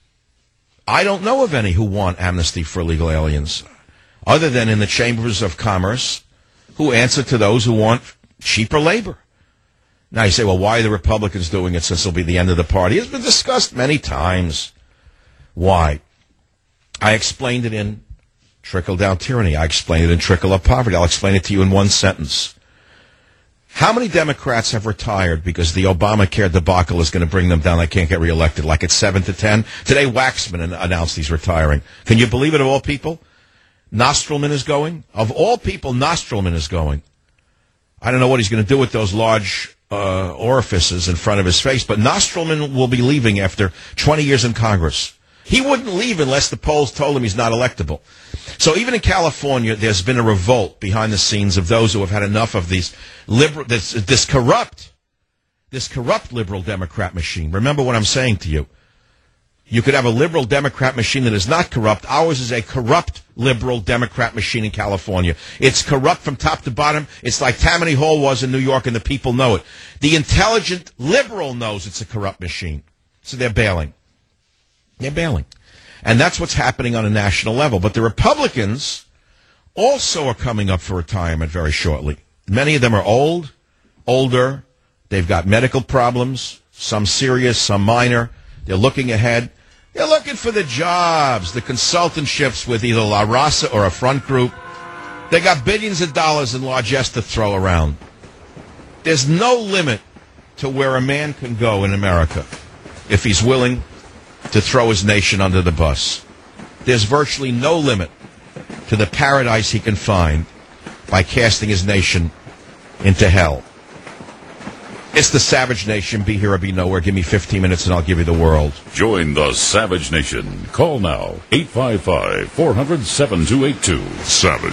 I don't know of any who want amnesty for illegal aliens, other than in the chambers of commerce, who answer to those who want cheaper labor. Now you say, well, why are the Republicans doing it since it'll be the end of the party? It's been discussed many times. Why? I explained it in Trickle-Down Tyranny. I explained it in Trickle-Up Poverty. I'll explain it to you in one sentence. How many Democrats have retired because the Obamacare debacle is going to bring them down? They can't get reelected, like it's seven to ten. Today, Waxman announced he's retiring. Can you believe it, of all people? Nostrilman is going. Of all people, Nostrilman is going. I don't know what he's going to do with those large uh, orifices in front of his face, but Nostrilman will be leaving after twenty years in Congress. He wouldn't leave unless the polls told him he's not electable. So even in California, there's been a revolt behind the scenes of those who have had enough of these liberal, this, this corrupt, this corrupt liberal Democrat machine. Remember what I'm saying to you. You could have a liberal Democrat machine that is not corrupt. Ours is a corrupt liberal Democrat machine in California. It's corrupt from top to bottom. It's like Tammany Hall was in New York, and the people know it. The intelligent liberal knows it's a corrupt machine. So they're bailing. They're bailing. And that's what's happening on a national level. But the Republicans also are coming up for retirement very shortly. Many of them are old, older. They've got medical problems, some serious, some minor. They're looking ahead. They're looking for the jobs, the consultantships with either La Raza or a front group. They got billions of dollars in largesse to throw around. There's no limit to where a man can go in America if he's willing to throw his nation under the bus. There's virtually no limit to the paradise he can find by casting his nation into hell. It's the Savage Nation. Be here or be nowhere. Give me fifteen minutes and I'll give you the world. Join the Savage Nation. Call now. eight five five, four hundred, seven two eight two. Savage.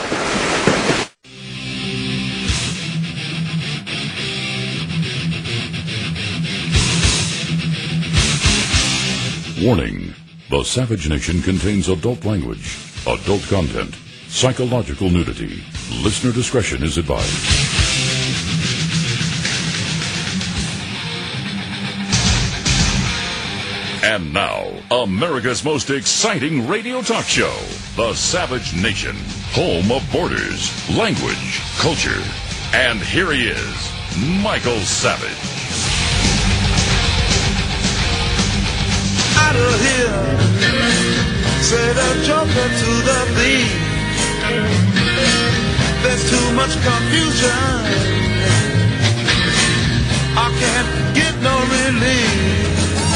Warning. The Savage Nation contains adult language, adult content, psychological nudity. Listener discretion is advised. And now, America's most exciting radio talk show, The Savage Nation, home of borders, language, culture. And here he is, Michael Savage. Out of here, say the joker to the thief. There's too much confusion. I can't get no relief.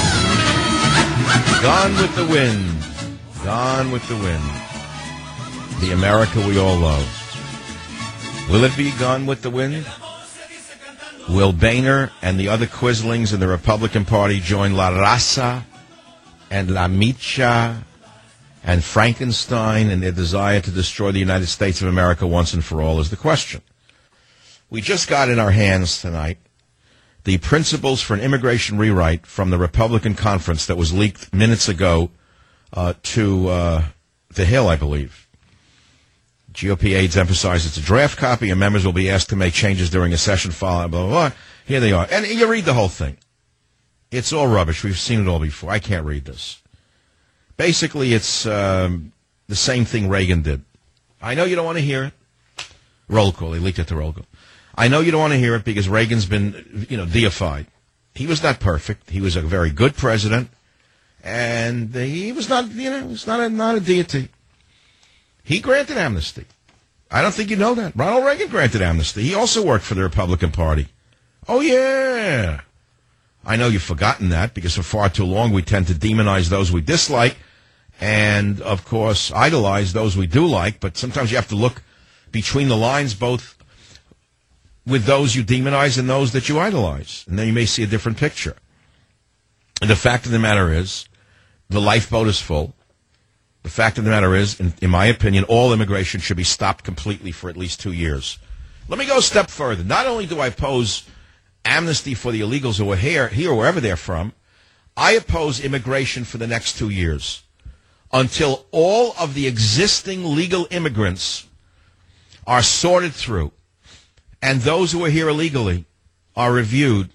Gone with the wind. Gone with the wind. The America we all love. Will it be gone with the wind? Will Boehner and the other Quislings in the Republican Party join La Raza and La Micha and Frankenstein in their desire to destroy the United States of America once and for all is the question. We just got in our hands tonight the principles for an immigration rewrite from the Republican conference that was leaked minutes ago uh, to uh, The Hill, I believe. G O P aides emphasize it's a draft copy, and members will be asked to make changes during a session following, blah, blah, blah. Here they are. And you read the whole thing. It's all rubbish. We've seen it all before. I can't read this. Basically, it's um, the same thing Reagan did. I know you don't want to hear it. Roll call. They leaked it to roll call. I know you don't want to hear it because Reagan's been, you know, deified. He was not perfect. He was a very good president, and he was not, you know, he's not a, not a deity. He granted amnesty. I don't think you know that. Ronald Reagan granted amnesty. He also worked for the Republican Party. Oh, yeah. I know you've forgotten that because for far too long we tend to demonize those we dislike and, of course, idolize those we do like, but sometimes you have to look between the lines both with those you demonize and those that you idolize, and then you may see a different picture. And the fact of the matter is, the lifeboat is full. The fact of the matter is, in, in my opinion, all immigration should be stopped completely for at least two years. Let me go a step further. Not only do I oppose amnesty for the illegals who are here, here wherever they're from, I oppose immigration for the next two years until all of the existing legal immigrants are sorted through and those who are here illegally are reviewed.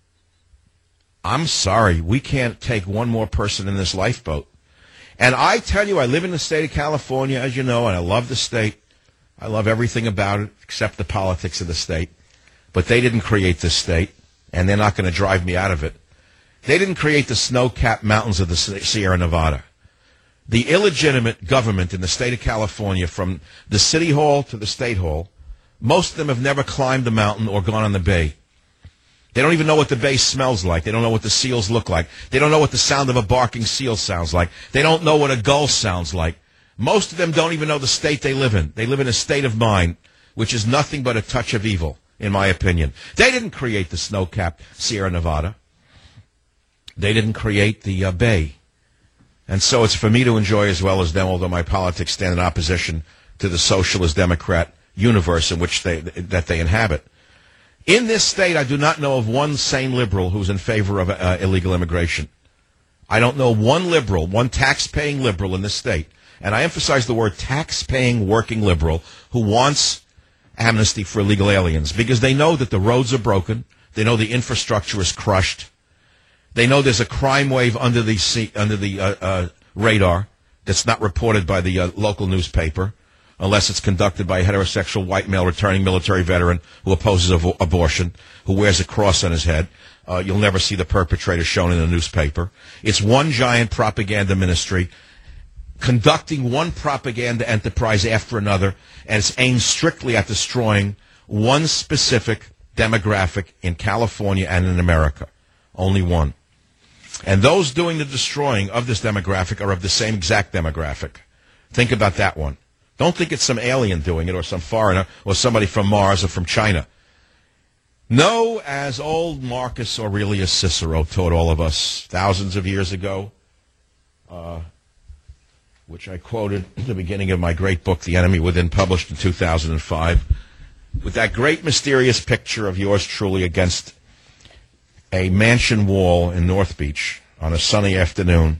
I'm sorry, we can't take one more person in this lifeboat. And I tell you, I live in the state of California, as you know, and I love the state. I love everything about it except the politics of the state. But they didn't create this state, and they're not going to drive me out of it. They didn't create the snow-capped mountains of the Sierra Nevada. The illegitimate government in the state of California, from the city hall to the state hall, most of them have never climbed the mountain or gone on the bay. They don't even know what the bay smells like. They don't know what the seals look like. They don't know what the sound of a barking seal sounds like. They don't know what a gull sounds like. Most of them don't even know the state they live in. They live in a state of mind, which is nothing but a touch of evil, in my opinion. They didn't create the snow-capped Sierra Nevada. They didn't create the uh, bay. And so it's for me to enjoy as well as them, although my politics stand in opposition to the socialist Democrat universe in which they that they inhabit. In this state, I do not know of one sane liberal who's in favor of uh, illegal immigration. I don't know one liberal, one tax-paying liberal in this state, and I emphasize the word tax-paying working liberal, who wants amnesty for illegal aliens, because they know that the roads are broken, they know the infrastructure is crushed, they know there's a crime wave under the sea, under the uh, uh, radar that's not reported by the uh, local newspaper, unless it's conducted by a heterosexual white male returning military veteran who opposes av- abortion, who wears a cross on his head. Uh, you'll never see the perpetrator shown in the newspaper. It's one giant propaganda ministry conducting one propaganda enterprise after another, and it's aimed strictly at destroying one specific demographic in California and in America. Only one. And those doing the destroying of this demographic are of the same exact demographic. Think about that one. Don't think it's some alien doing it or some foreigner or somebody from Mars or from China. No, as old Marcus Aurelius Cicero taught all of us thousands of years ago, uh, which I quoted at the beginning of my great book, The Enemy Within, published in two thousand five, with that great mysterious picture of yours truly against a mansion wall in North Beach on a sunny afternoon.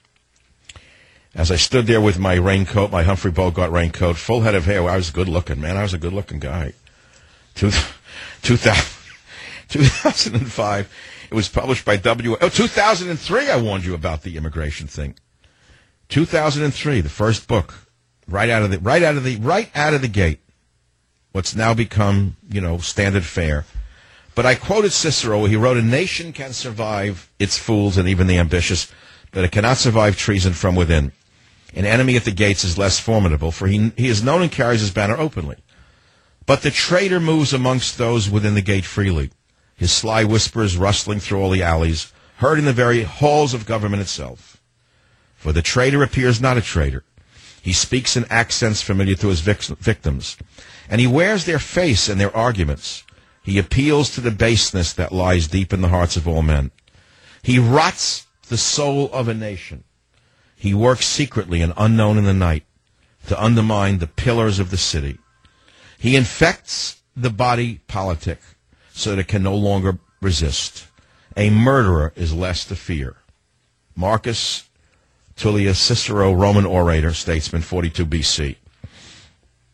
As I stood there with my raincoat, my Humphrey Bogart raincoat, full head of hair, I was good looking, man. I was a good looking guy. Two, two, two thousand five, it was published by W. Oh, two thousand three, I warned you about the immigration thing. two thousand three, the first book, right out of the, right out of the, right out of the gate. What's now become, you know, standard fare. But I quoted Cicero. He wrote, "A nation can survive its fools and even the ambitious, but it cannot survive treason from within. An enemy at the gates is less formidable, for he, he is known and carries his banner openly. But the traitor moves amongst those within the gate freely, his sly whispers rustling through all the alleys, heard in the very halls of government itself. For the traitor appears not a traitor. He speaks in accents familiar to his vic- victims, and he wears their face and their arguments. He appeals to the baseness that lies deep in the hearts of all men. He rots the soul of a nation. He works secretly and unknown in the night to undermine the pillars of the city. He infects the body politic so that it can no longer resist. A murderer is less to fear." Marcus Tullius Cicero, Roman orator, statesman, forty-two B C.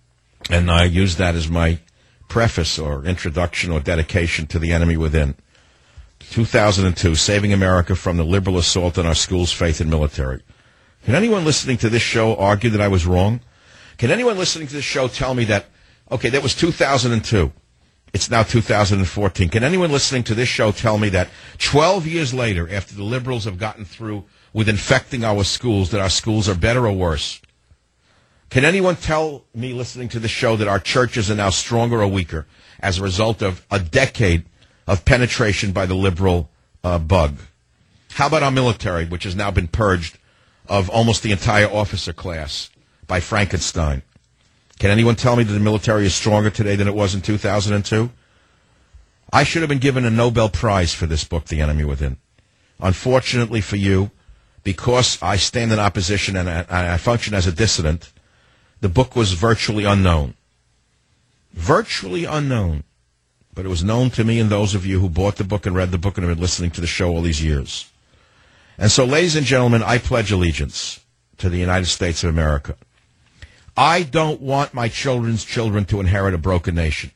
And I use that as my preface or introduction or dedication to The Enemy Within. two thousand two, Saving America from the Liberal Assault on Our Schools, Faith, and Military. Can anyone listening to this show argue that I was wrong? Can anyone listening to this show tell me that, okay, that was two thousand two. It's now two thousand fourteen. Can anyone listening to this show tell me that twelve years later, after the liberals have gotten through with infecting our schools, that our schools are better or worse? Can anyone tell me listening to this show that our churches are now stronger or weaker as a result of a decade of penetration by the liberal uh, bug? How about our military, which has now been purged of almost the entire officer class by Frankenstein? Can anyone tell me that the military is stronger today than it was in two thousand two? I should have been given a Nobel Prize for this book, The Enemy Within. Unfortunately for you, because I stand in opposition and I, I function as a dissident, the book was virtually unknown. Virtually unknown. But it was known to me and those of you who bought the book and read the book and have been listening to the show all these years. And so, ladies and gentlemen, I pledge allegiance to the United States of America. I don't want my children's children to inherit a broken nation.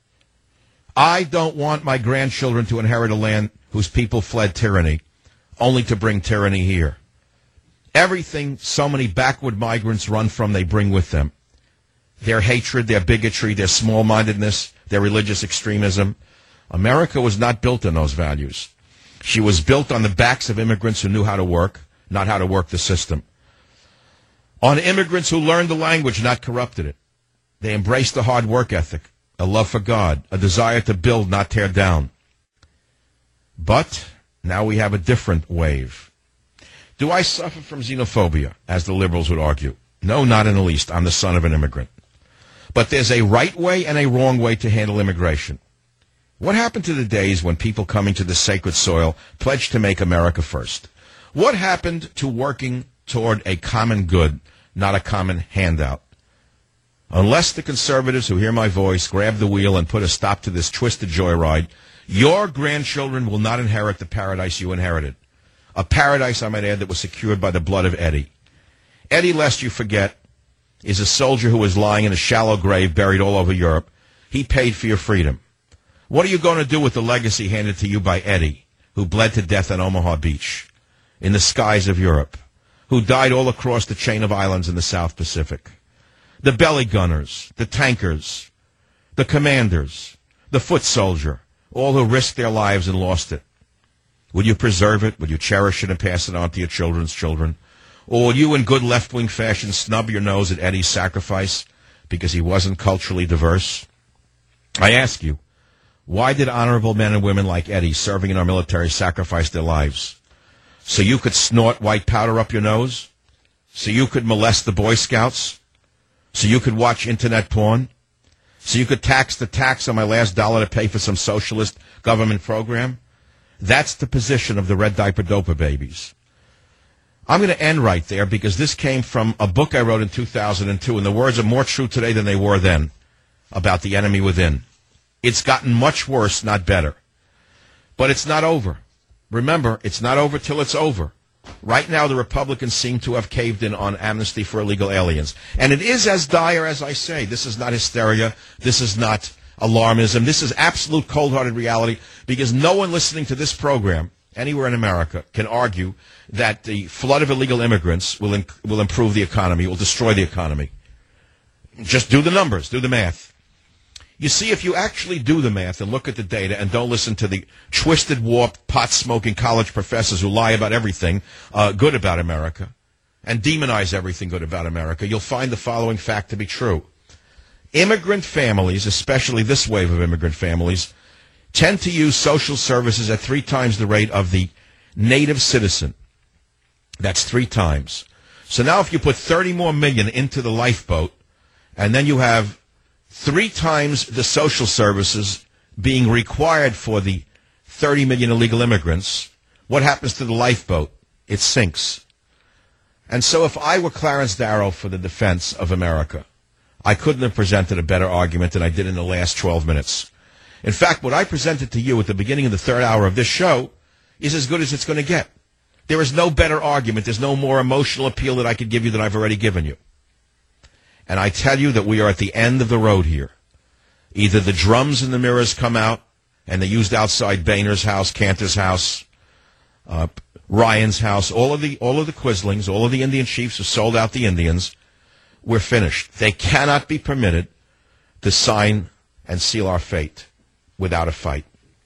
I don't want my grandchildren to inherit a land whose people fled tyranny, only to bring tyranny here. Everything so many backward migrants run from, they bring with them. Their hatred, their bigotry, their small-mindedness, their religious extremism. America was not built on those values. She was built on the backs of immigrants who knew how to work, not how to work the system. On immigrants who learned the language, not corrupted it. They embraced a hard work ethic, a love for God, a desire to build, not tear down. But now we have a different wave. Do I suffer from xenophobia, as the liberals would argue? No, not in the least. I'm the son of an immigrant. But there's a right way and a wrong way to handle immigration. What happened to the days when people coming to this sacred soil pledged to make America first? What happened to working toward a common good, not a common handout? Unless the conservatives who hear my voice grab the wheel and put a stop to this twisted joyride, your grandchildren will not inherit the paradise you inherited. A paradise, I might add, that was secured by the blood of Eddie. Eddie, lest you forget, is a soldier who was lying in a shallow grave buried all over Europe. He paid for your freedom. What are you going to do with the legacy handed to you by Eddie, who bled to death on Omaha Beach, in the skies of Europe, who died all across the chain of islands in the South Pacific? The belly gunners, the tankers, the commanders, the foot soldier, all who risked their lives and lost it. Will you preserve it? Will you cherish it and pass it on to your children's children? Or will you, in good left-wing fashion, snub your nose at Eddie's sacrifice because he wasn't culturally diverse? I ask you, why did honorable men and women like Eddie serving in our military sacrifice their lives? So you could snort white powder up your nose? So you could molest the Boy Scouts? So you could watch internet porn? So you could tax the tax on my last dollar to pay for some socialist government program? That's the position of the red diaper doper babies. I'm going to end right there because this came from a book I wrote in two thousand two, and the words are more true today than they were then about the enemy within. It's gotten much worse, not better. But it's not over. Remember, it's not over till it's over. Right now, the Republicans seem to have caved in on amnesty for illegal aliens. And it is as dire as I say. This is not hysteria. This is not alarmism. This is absolute cold-hearted reality because no one listening to this program anywhere in America can argue that the flood of illegal immigrants will in, will improve the economy, will destroy the economy. Just do the numbers, do the math. You see, if you actually do the math and look at the data and don't listen to the twisted, warped, pot-smoking college professors who lie about everything uh, good about America and demonize everything good about America, you'll find the following fact to be true. Immigrant families, especially this wave of immigrant families, tend to use social services at three times the rate of the native citizen. That's three times. So now if you put thirty more million into the lifeboat, and then you have three times the social services being required for the thirty million illegal immigrants, what happens to the lifeboat? It sinks. And so if I were Clarence Darrow for the defense of America, I couldn't have presented a better argument than I did in the last twelve minutes. In fact, what I presented to you at the beginning of the third hour of this show is as good as it's going to get. There is no better argument. There's no more emotional appeal that I could give you than I've already given you. And I tell you that we are at the end of the road here. Either the drums and the mirrors come out, and they used outside Boehner's house, Cantor's house, uh, Ryan's house, all of the all of the Quislings, all of the Indian chiefs who sold out the Indians. We're finished. They cannot be permitted to sign and seal our fate without a fight.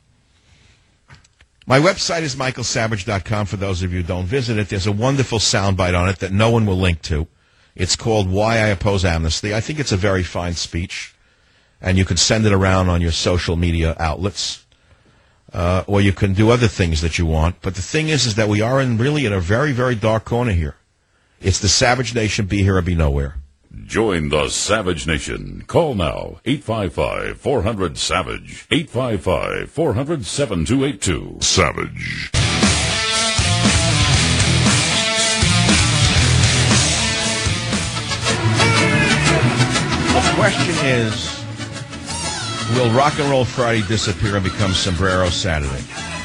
My website is michael savage dot com. For those of you who don't visit it, there's a wonderful soundbite on it that no one will link to. It's called Why I Oppose Amnesty. I think it's a very fine speech, and you can send it around on your social media outlets, uh, or you can do other things that you want. But the thing is, is that we are in really in a very, very dark corner here. It's the Savage Nation, be here or be nowhere. Join the Savage Nation. Call now, eight five five, four hundred, SAVAGE, eight five five, four hundred, seven two eight two. Savage. The question is, will Rock and Roll Friday disappear and become Sombrero Saturday?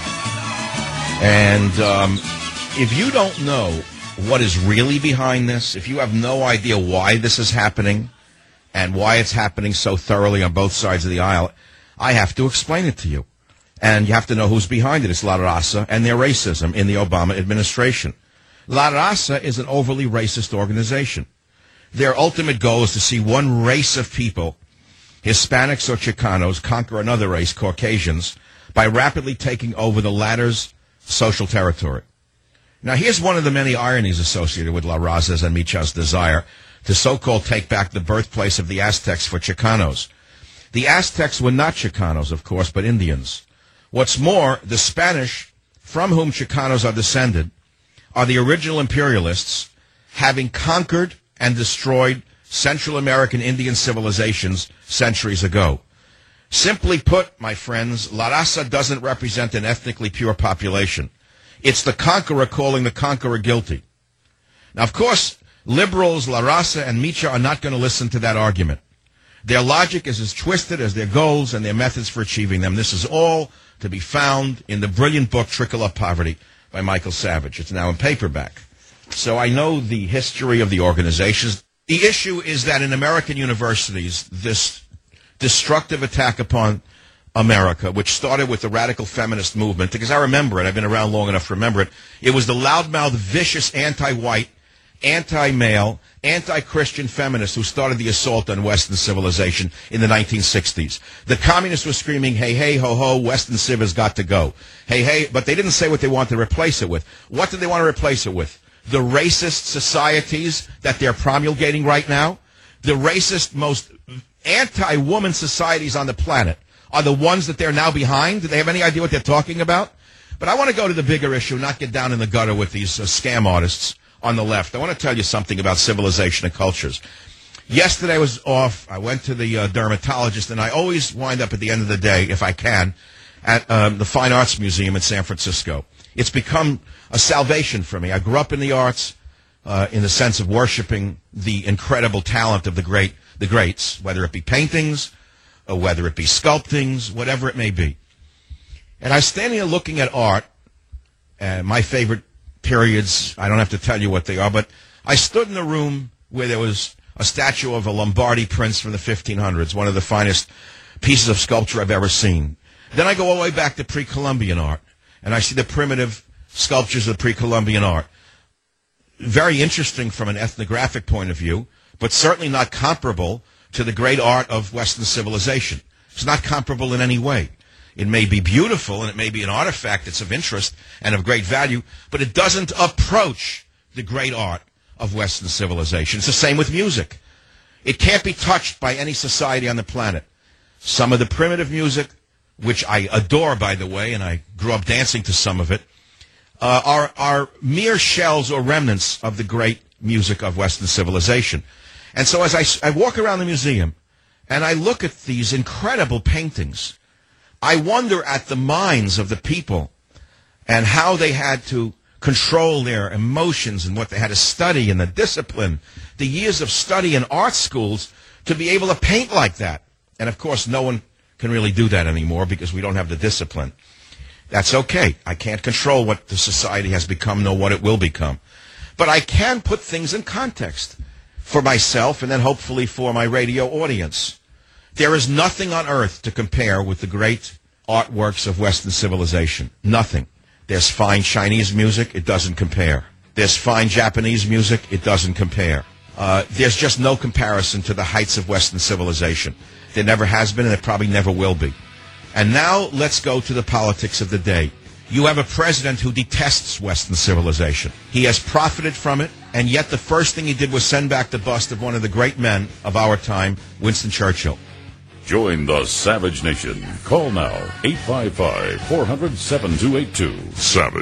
And um, if you don't know what is really behind this, if you have no idea why this is happening and why it's happening so thoroughly on both sides of the aisle, I have to explain it to you. And you have to know who's behind it. It's La Raza and their racism in the Obama administration. La Raza is an overly racist organization. Their ultimate goal is to see one race of people, Hispanics or Chicanos, conquer another race, Caucasians, by rapidly taking over the latter's social territory. Now, here's one of the many ironies associated with La Raza's and Micha's desire to so-called take back the birthplace of the Aztecs for Chicanos. The Aztecs were not Chicanos, of course, but Indians. What's more, the Spanish, from whom Chicanos are descended, are the original imperialists, having conquered and destroyed Central American Indian civilizations centuries ago. Simply put, my friends, La Raza doesn't represent an ethnically pure population. It's the conqueror calling the conqueror guilty. Now, of course, liberals, La Raza, and Micha are not going to listen to that argument. Their logic is as twisted as their goals and their methods for achieving them. This is all to be found in the brilliant book Trickle Up Poverty by Michael Savage. It's now in paperback. So I know the history of the organizations. The issue is that in American universities, this destructive attack upon America, which started with the radical feminist movement, because I remember it, I've been around long enough to remember it, it was the loudmouth, vicious, anti-white, anti-male, anti-Christian feminists who started the assault on Western civilization in the nineteen sixties. The communists were screaming, hey, hey, ho, ho, Western civ has got to go. Hey, hey, but they didn't say what they wanted to replace it with. What did they want to replace it with? The racist societies that they're promulgating right now? The racist, most anti-woman societies on the planet are the ones that they're now behind? Do they have any idea what they're talking about? But I want to go to the bigger issue, not get down in the gutter with these uh, scam artists on the left. I want to tell you something about civilization and cultures. Yesterday I was off. I went to the uh, dermatologist, and I always wind up at the end of the day, if I can, at um, the Fine Arts Museum in San Francisco. It's become a salvation for me. I grew up in the arts uh, in the sense of worshiping the incredible talent of the great, the greats, whether it be paintings, or whether it be sculptings, whatever it may be. And I was standing there looking at art, and my favorite periods, I don't have to tell you what they are, but I stood in a room where there was a statue of a Lombardy prince from the fifteen hundreds, one of the finest pieces of sculpture I've ever seen. Then I go all the way back to pre-Columbian art, and I see the primitive sculptures of pre-Columbian art. Very interesting from an ethnographic point of view, but certainly not comparable to the great art of Western civilization. It's not comparable in any way. It may be beautiful, and it may be an artifact that's of interest and of great value, but it doesn't approach the great art of Western civilization. It's the same with music. It can't be touched by any society on the planet. Some of the primitive music, which I adore, by the way, and I grew up dancing to some of it, uh, are, are mere shells or remnants of the great music of Western civilization. And so as I, I walk around the museum and I look at these incredible paintings, I wonder at the minds of the people and how they had to control their emotions and what they had to study and the discipline, the years of study in art schools to be able to paint like that. And, of course, no one can really do that anymore because we don't have the discipline. That's okay. I can't control what the society has become nor what it will become. But I can put things in context. for myself and then hopefully for my radio audience. There is nothing on earth to compare with the great artworks of Western civilization. Nothing. There's fine Chinese music. It doesn't compare. There's fine Japanese music. It doesn't compare. Uh, there's just no comparison to the heights of Western civilization. There never has been, and there probably never will be. And now let's go to the politics of the day. You have a president who detests Western civilization. He has profited from it, and yet the first thing he did was send back the bust of one of the great men of our time, Winston Churchill. Join the Savage Nation. Call now, eight five five, four hundred, seven two eight two. Savage.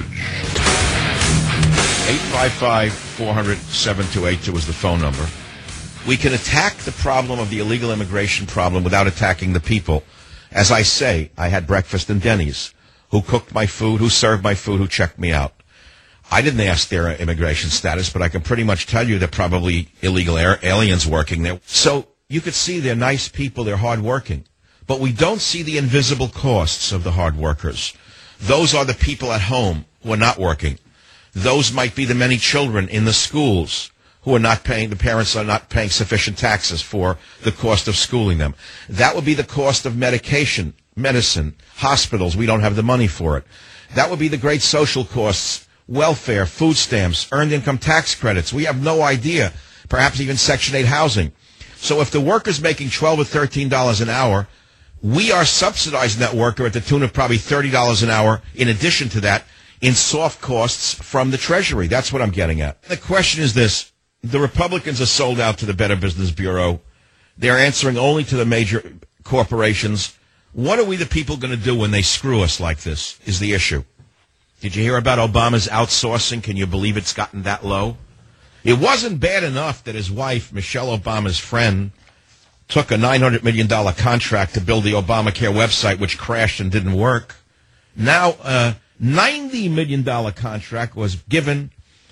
eight five five, four hundred, seven two eight two is the phone number. We can attack the problem of the illegal immigration problem without attacking the people. As I say, I had breakfast in Denny's. Who cooked my food, who served my food, who checked me out. I didn't ask their immigration status, but I can pretty much tell you they're probably illegal aliens working there. So you could see they're nice people, they're hardworking. But we don't see the invisible costs of the hard workers. Those are the people at home who are not working. Those might be the many children in the schools who are not paying, the parents are not paying sufficient taxes for the cost of schooling them. That would be the cost of medication, medicine, hospitals. We don't have the money for it. That would be the great social costs, welfare, food stamps, earned income tax credits. We have no idea, perhaps even Section eight housing. So if the worker's making twelve or thirteen dollars an hour, we are subsidizing that worker at the tune of probably thirty dollars an hour in addition to that in soft costs from the Treasury. That's what I'm getting at. The question is this. The Republicans are sold out to the Better Business Bureau. They're answering only to the major corporations. What are we the people going to do when they screw us like this is the issue. Did you hear about Obama's outsourcing? Can you believe it's gotten that low? It wasn't bad enough that his wife, Michelle Obama's friend, took a nine hundred million dollars contract to build the Obamacare website, which crashed and didn't work. Now, a ninety million dollars contract was given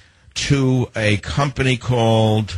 to a company called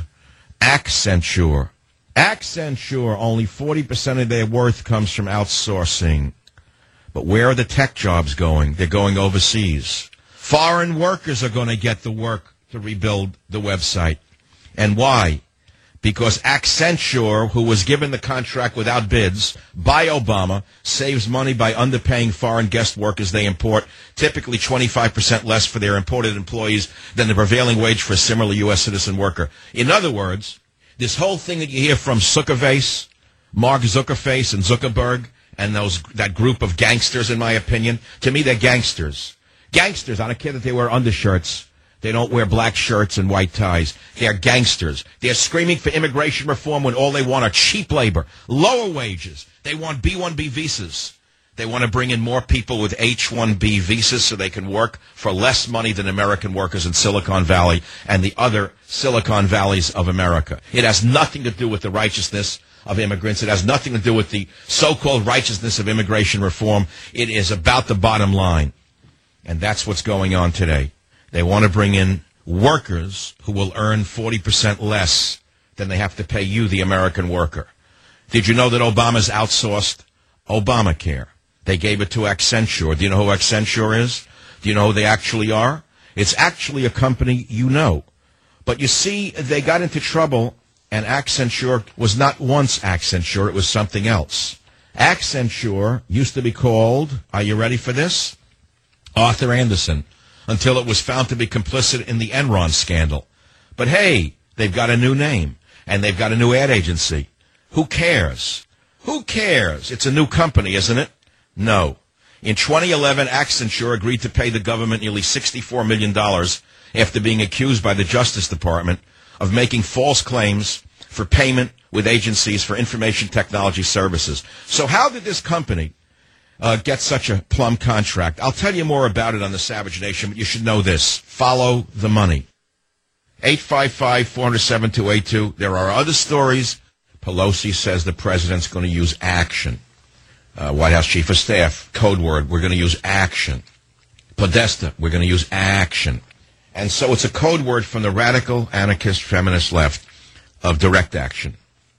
Accenture. Accenture, only forty percent of their worth comes from outsourcing. But where are the tech jobs going? They're going overseas. Foreign workers are going to get the work to rebuild the website. And why? Because Accenture, who was given the contract without bids by Obama, saves money by underpaying foreign guest workers they import, typically twenty-five percent less for their imported employees than the prevailing wage for a similar U S citizen worker. In other words, this whole thing that you hear from Zuckerface, Mark Zuckerface and Zuckerberg, and those that group of gangsters, in my opinion, to me they're gangsters. Gangsters, I don't care that they wear undershirts. They don't wear black shirts and white ties. They're gangsters. They're screaming for immigration reform when all they want are cheap labor, lower wages. They want B one B visas. They want to bring in more people with H one B visas so they can work for less money than American workers in Silicon Valley and the other Silicon Valleys of America. It has nothing to do with the righteousness of immigrants. It has nothing to do with the so-called righteousness of immigration reform. It is about the bottom line. And that's what's going on today. They want to bring in workers who will earn forty percent less than they have to pay you, the American worker. Did you know that Obama's outsourced Obamacare? They gave it to Accenture. Do you know who Accenture is? Do you know who they actually are? It's actually a company you know. But you see, they got into trouble, and Accenture was not once Accenture. It was something else. Accenture used to be called, are you ready for this? Arthur Andersen, until it was found to be complicit in the Enron scandal. But hey, they've got a new name, and they've got a new ad agency. Who cares? Who cares? It's a new company, isn't it? No. In twenty eleven, Accenture agreed to pay the government nearly sixty-four million dollars after being accused by the Justice Department of making false claims for payment with agencies for information technology services. So how did this company uh, get such a plum contract? I'll tell you more about it on the Savage Nation, but you should know this. Follow the money. eight five five, four hundred, seven two eight two. There are other stories. Pelosi says the president's going to use action. Uh, White House Chief of Staff, code word, we're going to use action. Podesta, we're going to use action. And so it's a code word from the radical, anarchist, feminist left of direct action.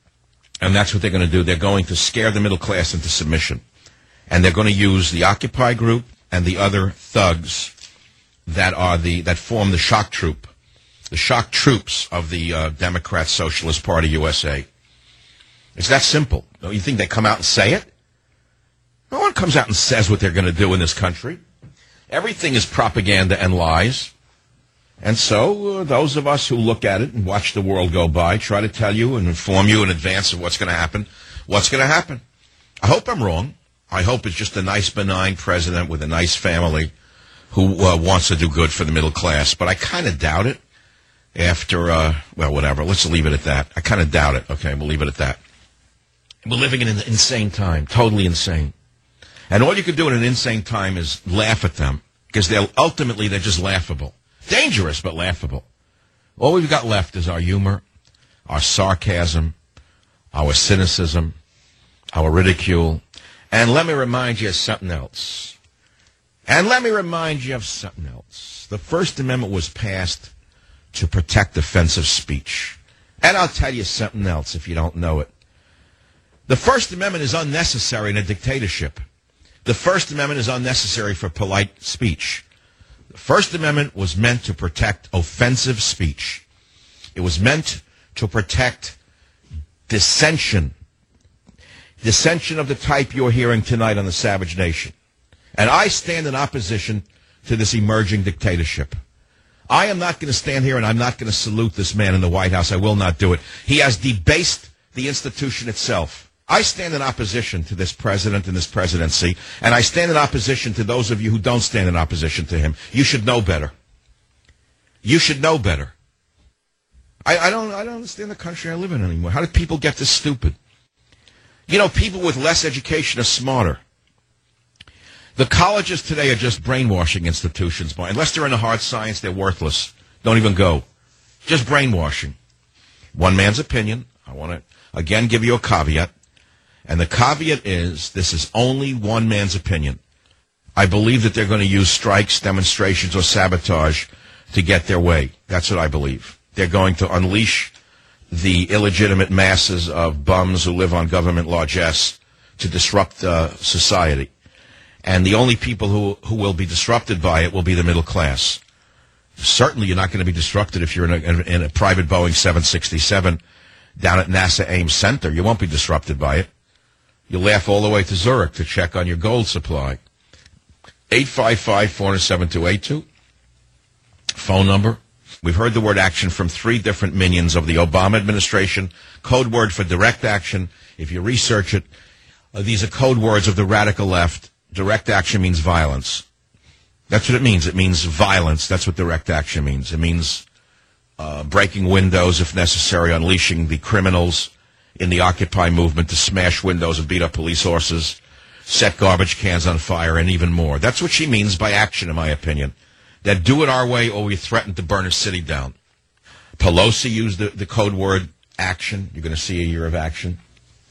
And that's what they're going to do. They're going to scare the middle class into submission. And they're going to use the Occupy group and the other thugs that are the that form the shock troop the shock troops of the uh, Democrat Socialist Party U S A. It's that simple. Don't you think they come out and say it? No one comes out and says what they're going to do in this country. Everything is propaganda and lies. And so uh, those of us who look at it and watch the world go by try to tell you and inform you in advance of what's going to happen. What's going to happen? I hope I'm wrong. I hope it's just a nice, benign president with a nice family who uh, wants to do good for the middle class. But I kind of doubt it after, uh, well, whatever. Let's leave it at that. I kind of doubt it. Okay, we'll leave it at that. We're living in an insane time, totally insane. And all you can do in an insane time is laugh at them, because they're ultimately they're just laughable. Dangerous, but laughable. All we've got left is our humor, our sarcasm, our cynicism, our ridicule. And let me remind you of something else. And let me remind you of something else. The First Amendment was passed to protect offensive speech. And I'll tell you something else if you don't know it. The First Amendment is unnecessary in a dictatorship. The First Amendment is unnecessary for polite speech. The First Amendment was meant to protect offensive speech. It was meant to protect dissension. Dissension of the type you're hearing tonight on the Savage Nation. And I stand in opposition to this emerging dictatorship. I am not going to stand here and I'm not going to salute this man in the White House. I will not do it. He has debased the institution itself. I stand in opposition to this president and this presidency, and I stand in opposition to those of you who don't stand in opposition to him. You should know better. You should know better. I, I don't I don't understand the country I live in anymore. How did people get this stupid? You know, people with less education are smarter. The colleges today are just brainwashing institutions. Unless they're in the hard science, they're worthless. Don't even go. Just brainwashing. One man's opinion. I want to, again, give you a caveat. And the caveat is, this is only one man's opinion. I believe that they're going to use strikes, demonstrations, or sabotage to get their way. That's what I believe. They're going to unleash the illegitimate masses of bums who live on government largesse to disrupt uh, society. And the only people who, who will be disrupted by it will be the middle class. Certainly you're not going to be disrupted if you're in a, in a private Boeing seven sixty-seven down at NASA Ames Center. You won't be disrupted by it. You'll laugh all the way to Zurich to check on your gold supply. eight five five, four zero seven, two eight two. Phone number. We've heard the word action from three different minions of the Obama administration. Code word for direct action. If you research it, uh, these are code words of the radical left. Direct action means violence. That's what it means. It means violence. That's what direct action means. It means uh, breaking windows if necessary, unleashing the criminals in the Occupy movement to smash windows and beat up police horses, set garbage cans on fire, and even more. That's what she means by action, in my opinion. That do it our way or we threaten to burn a city down. Pelosi used the, the code word action. You're going to see a year of action.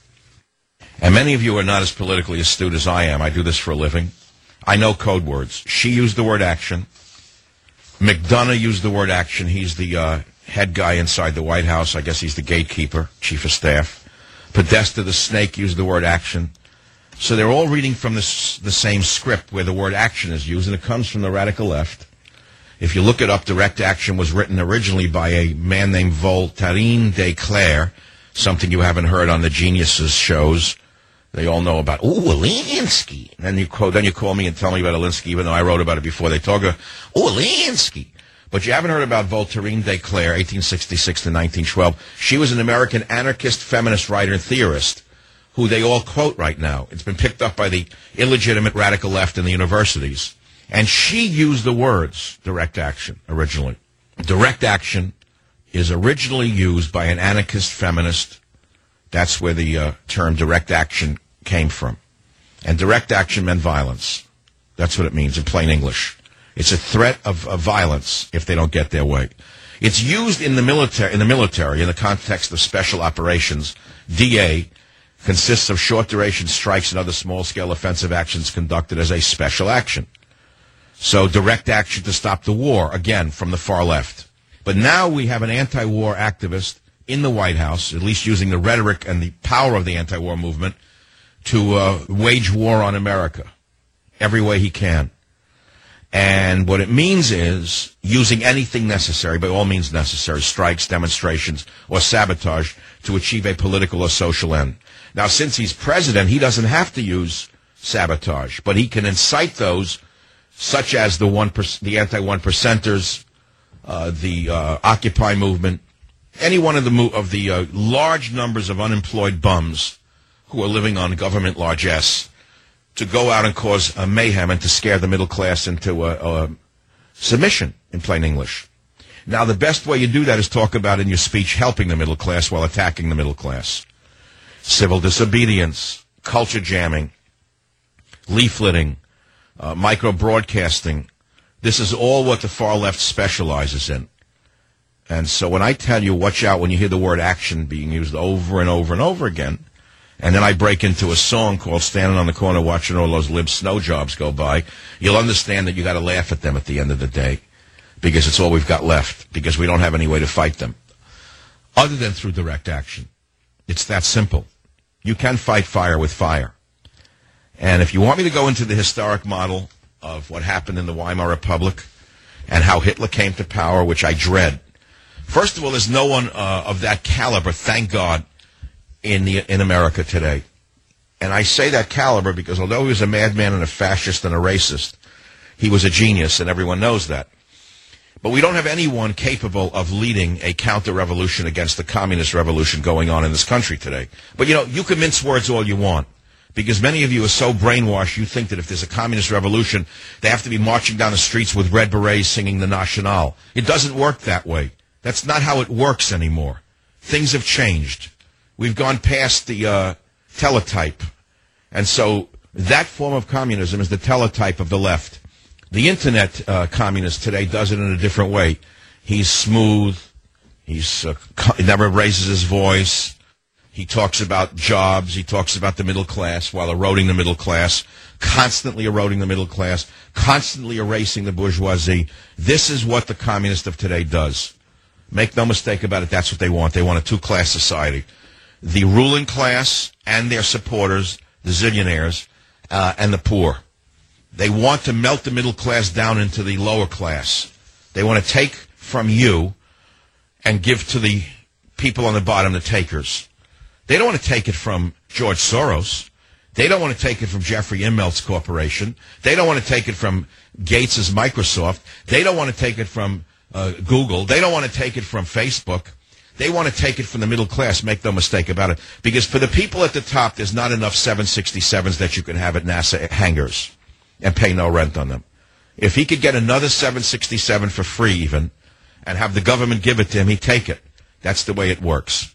And many of you are not as politically astute as I am. I do this for a living. I know code words. She used the word action. McDonough used the word action. He's the uh, head guy inside the White House. I guess he's the gatekeeper, chief of staff. Podesta the snake used the word action. So they're all reading from this, the same script where the word action is used, and it comes from the radical left. If you look it up, direct action was written originally by a man named Voltaire de Cleyre, something you haven't heard on the Geniuses shows. They all know about, ooh, Alinsky. And then you, call, then you call me and tell me about Alinsky, even though I wrote about it before. They talk about, ooh, Alinsky. But you haven't heard about Voltaire de Cleyre, eighteen sixty-six to nineteen twelve. She was an American anarchist, feminist writer and theorist who they all quote right now. It's been picked up by the illegitimate radical left in the universities. And she used the words direct action originally. Direct action is originally used by an anarchist feminist. That's where the uh, term direct action came from. And direct action meant violence. That's what it means in plain English. It's a threat of, of violence if they don't get their way. It's used in the military, in the military, in the context of special operations. D A consists of short-duration strikes and other small-scale offensive actions conducted as a special action. So direct action to stop the war, again, from the far left. But now we have an anti-war activist in the White House, at least using the rhetoric and the power of the anti-war movement, to uh, wage war on America every way he can. And what it means is using anything necessary, by all means necessary, strikes, demonstrations, or sabotage to achieve a political or social end. Now, since he's president, he doesn't have to use sabotage, but he can incite those, such as the one per, the anti-one percenters, uh, the uh, Occupy movement, any one of the mo- of the uh, large numbers of unemployed bums who are living on government largesse, to go out and cause a mayhem and to scare the middle class into a, a submission, in plain English. Now, the best way you do that is talk about in your speech helping the middle class while attacking the middle class. Civil disobedience, culture jamming, leafleting, uh, micro-broadcasting. This is all what the far left specializes in. And so when I tell you, watch out when you hear the word action being used over and over and over again, and then I break into a song called Standing on the Corner Watching All Those Lib Snow Jobs Go By, you'll understand that you got to laugh at them at the end of the day, because it's all we've got left, because we don't have any way to fight them, other than through direct action. It's that simple. You can fight fire with fire. And if you want me to go into the historic model of what happened in the Weimar Republic and how Hitler came to power, which I dread, first of all, there's no one uh, of that caliber, thank God, in the in America today. And I say that caliber because although he was a madman and a fascist and a racist, he was a genius, and everyone knows that. But we don't have anyone capable of leading a counter-revolution against the communist revolution going on in this country today. But, you know, you can mince words all you want, because many of you are so brainwashed you think that if there's a communist revolution, they have to be marching down the streets with red berets singing the National. It doesn't work that way. That's not how it works anymore. Things have changed. We've gone past the uh, teletype. And so that form of communism is the teletype of the left. The Internet uh, communist today does it in a different way. He's smooth. He's uh, he never raises his voice. He talks about jobs. He talks about the middle class while eroding the middle class, constantly eroding the middle class, constantly erasing the bourgeoisie. This is what the communist of today does. Make no mistake about it, that's what they want. They want a two-class society. The ruling class and their supporters, the zillionaires, uh, and the poor. They want to melt the middle class down into the lower class. They want to take from you and give to the people on the bottom, the takers. They don't want to take it from George Soros. They don't want to take it from Jeffrey Immelt's corporation. They don't want to take it from Gates's Microsoft. They don't want to take it from uh, Google. They don't want to take it from Facebook. They want to take it from the middle class, make no mistake about it. Because for the people at the top, there's not enough seven sixty-sevens that you can have at NASA hangars and pay no rent on them. If he could get another seven sixty-seven for free even and have the government give it to him, he'd take it. That's the way it works.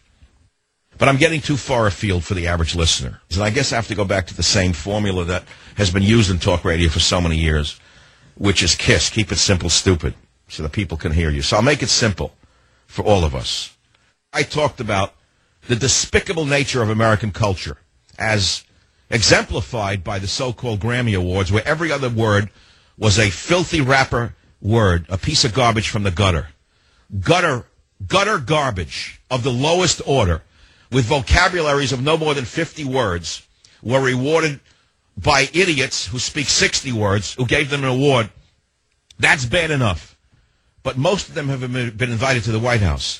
But I'm getting too far afield for the average listener. And I guess I have to go back to the same formula that has been used in talk radio for so many years, which is KISS, keep it simple, stupid, so that people can hear you. So I'll make it simple for all of us. I talked about the despicable nature of American culture as exemplified by the so-called Grammy Awards, where every other word was a filthy rapper word, a piece of garbage from the gutter. Gutter, gutter garbage of the lowest order, with vocabularies of no more than fifty words, were rewarded by idiots who speak sixty words, who gave them an award. That's bad enough. But most of them have been invited to the White House.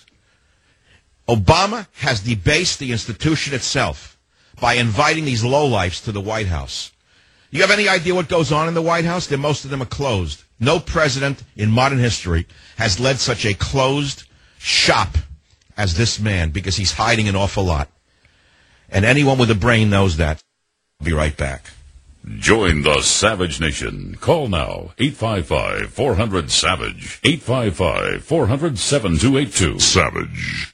Obama has debased the institution itself by inviting these lowlifes to the White House. You have any idea what goes on in the White House? Then most of them are closed. No president in modern history has led such a closed shop as this man, because he's hiding an awful lot. And anyone with a brain knows that. I'll be right back. Join the Savage Nation. Call now, eight five five, four hundred, SAVAGE. eight five five, four hundred, seven two eight two. Savage.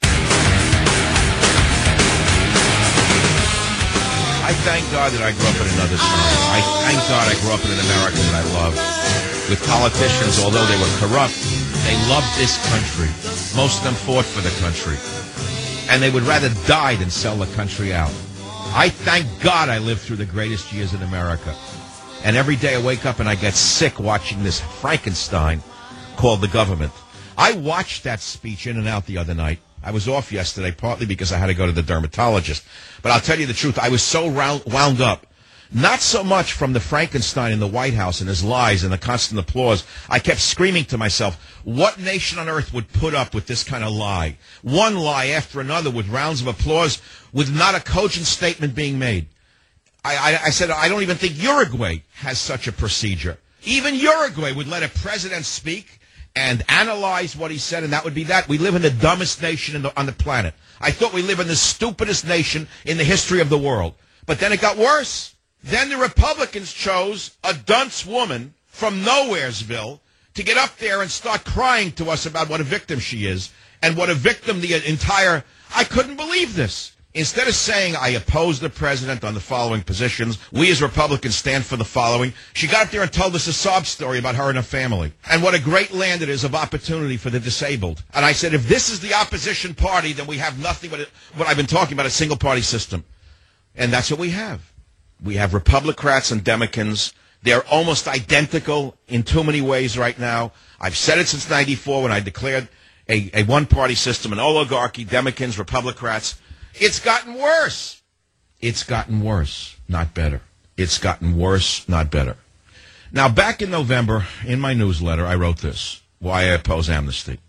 I thank God that I grew up in another time. I thank God I grew up in an America that I love. With politicians, although they were corrupt, they loved this country. Most of them fought for the country. And they would rather die than sell the country out. I thank God I lived through the greatest years in America. And every day I wake up and I get sick watching this Frankenstein called the government. I watched that speech in and out the other night. I was off yesterday, partly because I had to go to the dermatologist. But I'll tell you the truth, I was so round, wound up Not so much from the Frankenstein in the White House and his lies and the constant applause. I kept screaming to myself, what nation on earth would put up with this kind of lie? One lie after another with rounds of applause with not a cogent statement being made. I, I, I said, I don't even think Uruguay has such a procedure. Even Uruguay would let a president speak and analyze what he said, and that would be that. We live in the dumbest nation in the, on the planet. I thought we live in the stupidest nation in the history of the world. But then it got worse. Then the Republicans chose a dunce woman from Nowheresville to get up there and start crying to us about what a victim she is and what a victim the entire... I couldn't believe this. Instead of saying, I oppose the president on the following positions, we as Republicans stand for the following, she got up there and told us a sob story about her and her family and what a great land it is of opportunity for the disabled. And I said, if this is the opposition party, then we have nothing but what I've been talking about, a single-party system. And that's what we have. We have Republicrats and Democrats. They're almost identical in too many ways right now. I've said it since ninety-four when I declared a, a one-party system, an oligarchy, Democrats, Republicrats. It's gotten worse. It's gotten worse, not better. It's gotten worse, not better. Now, back in November, in my newsletter, I wrote this, why I oppose amnesty.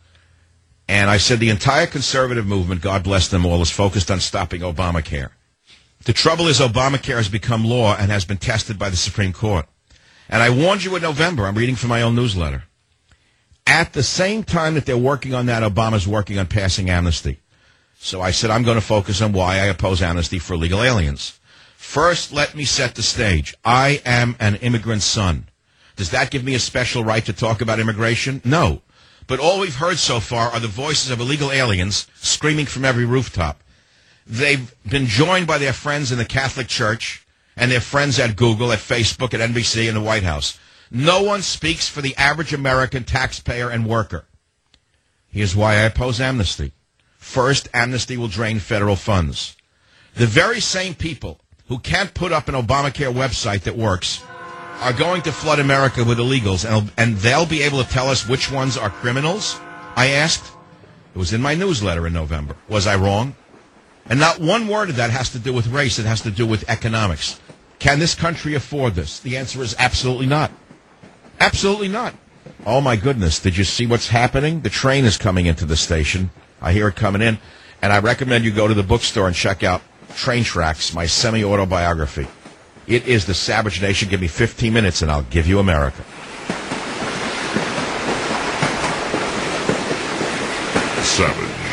And I said the entire conservative movement, God bless them all, is focused on stopping Obamacare. The trouble is Obamacare has become law and has been tested by the Supreme Court. And I warned you in November, I'm reading from my own newsletter. At the same time that they're working on that, Obama's working on passing amnesty. So I said I'm going to focus on why I oppose amnesty for illegal aliens. First, let me set the stage. I am an immigrant son. Does that give me a special right to talk about immigration? No. But all we've heard so far are the voices of illegal aliens screaming from every rooftop. They've been joined by their friends in the Catholic Church and their friends at Google, at Facebook, at N B C, and the White House. No one speaks for the average American taxpayer and worker. Here's why I oppose amnesty. First, amnesty will drain federal funds. The very same people who can't put up an Obamacare website that works are going to flood America with illegals, and, and they'll be able to tell us which ones are criminals? I asked. It was in my newsletter in November. Was I wrong? And not one word of that has to do with race. It has to do with economics. Can this country afford this? The answer is absolutely not. Absolutely not. Oh, my goodness. Did you see what's happening? The train is coming into the station. I hear it coming in. And I recommend you go to the bookstore and check out Train Tracks, my semi-autobiography. It is the Savage Nation. Give me fifteen minutes and I'll give you America. Savage.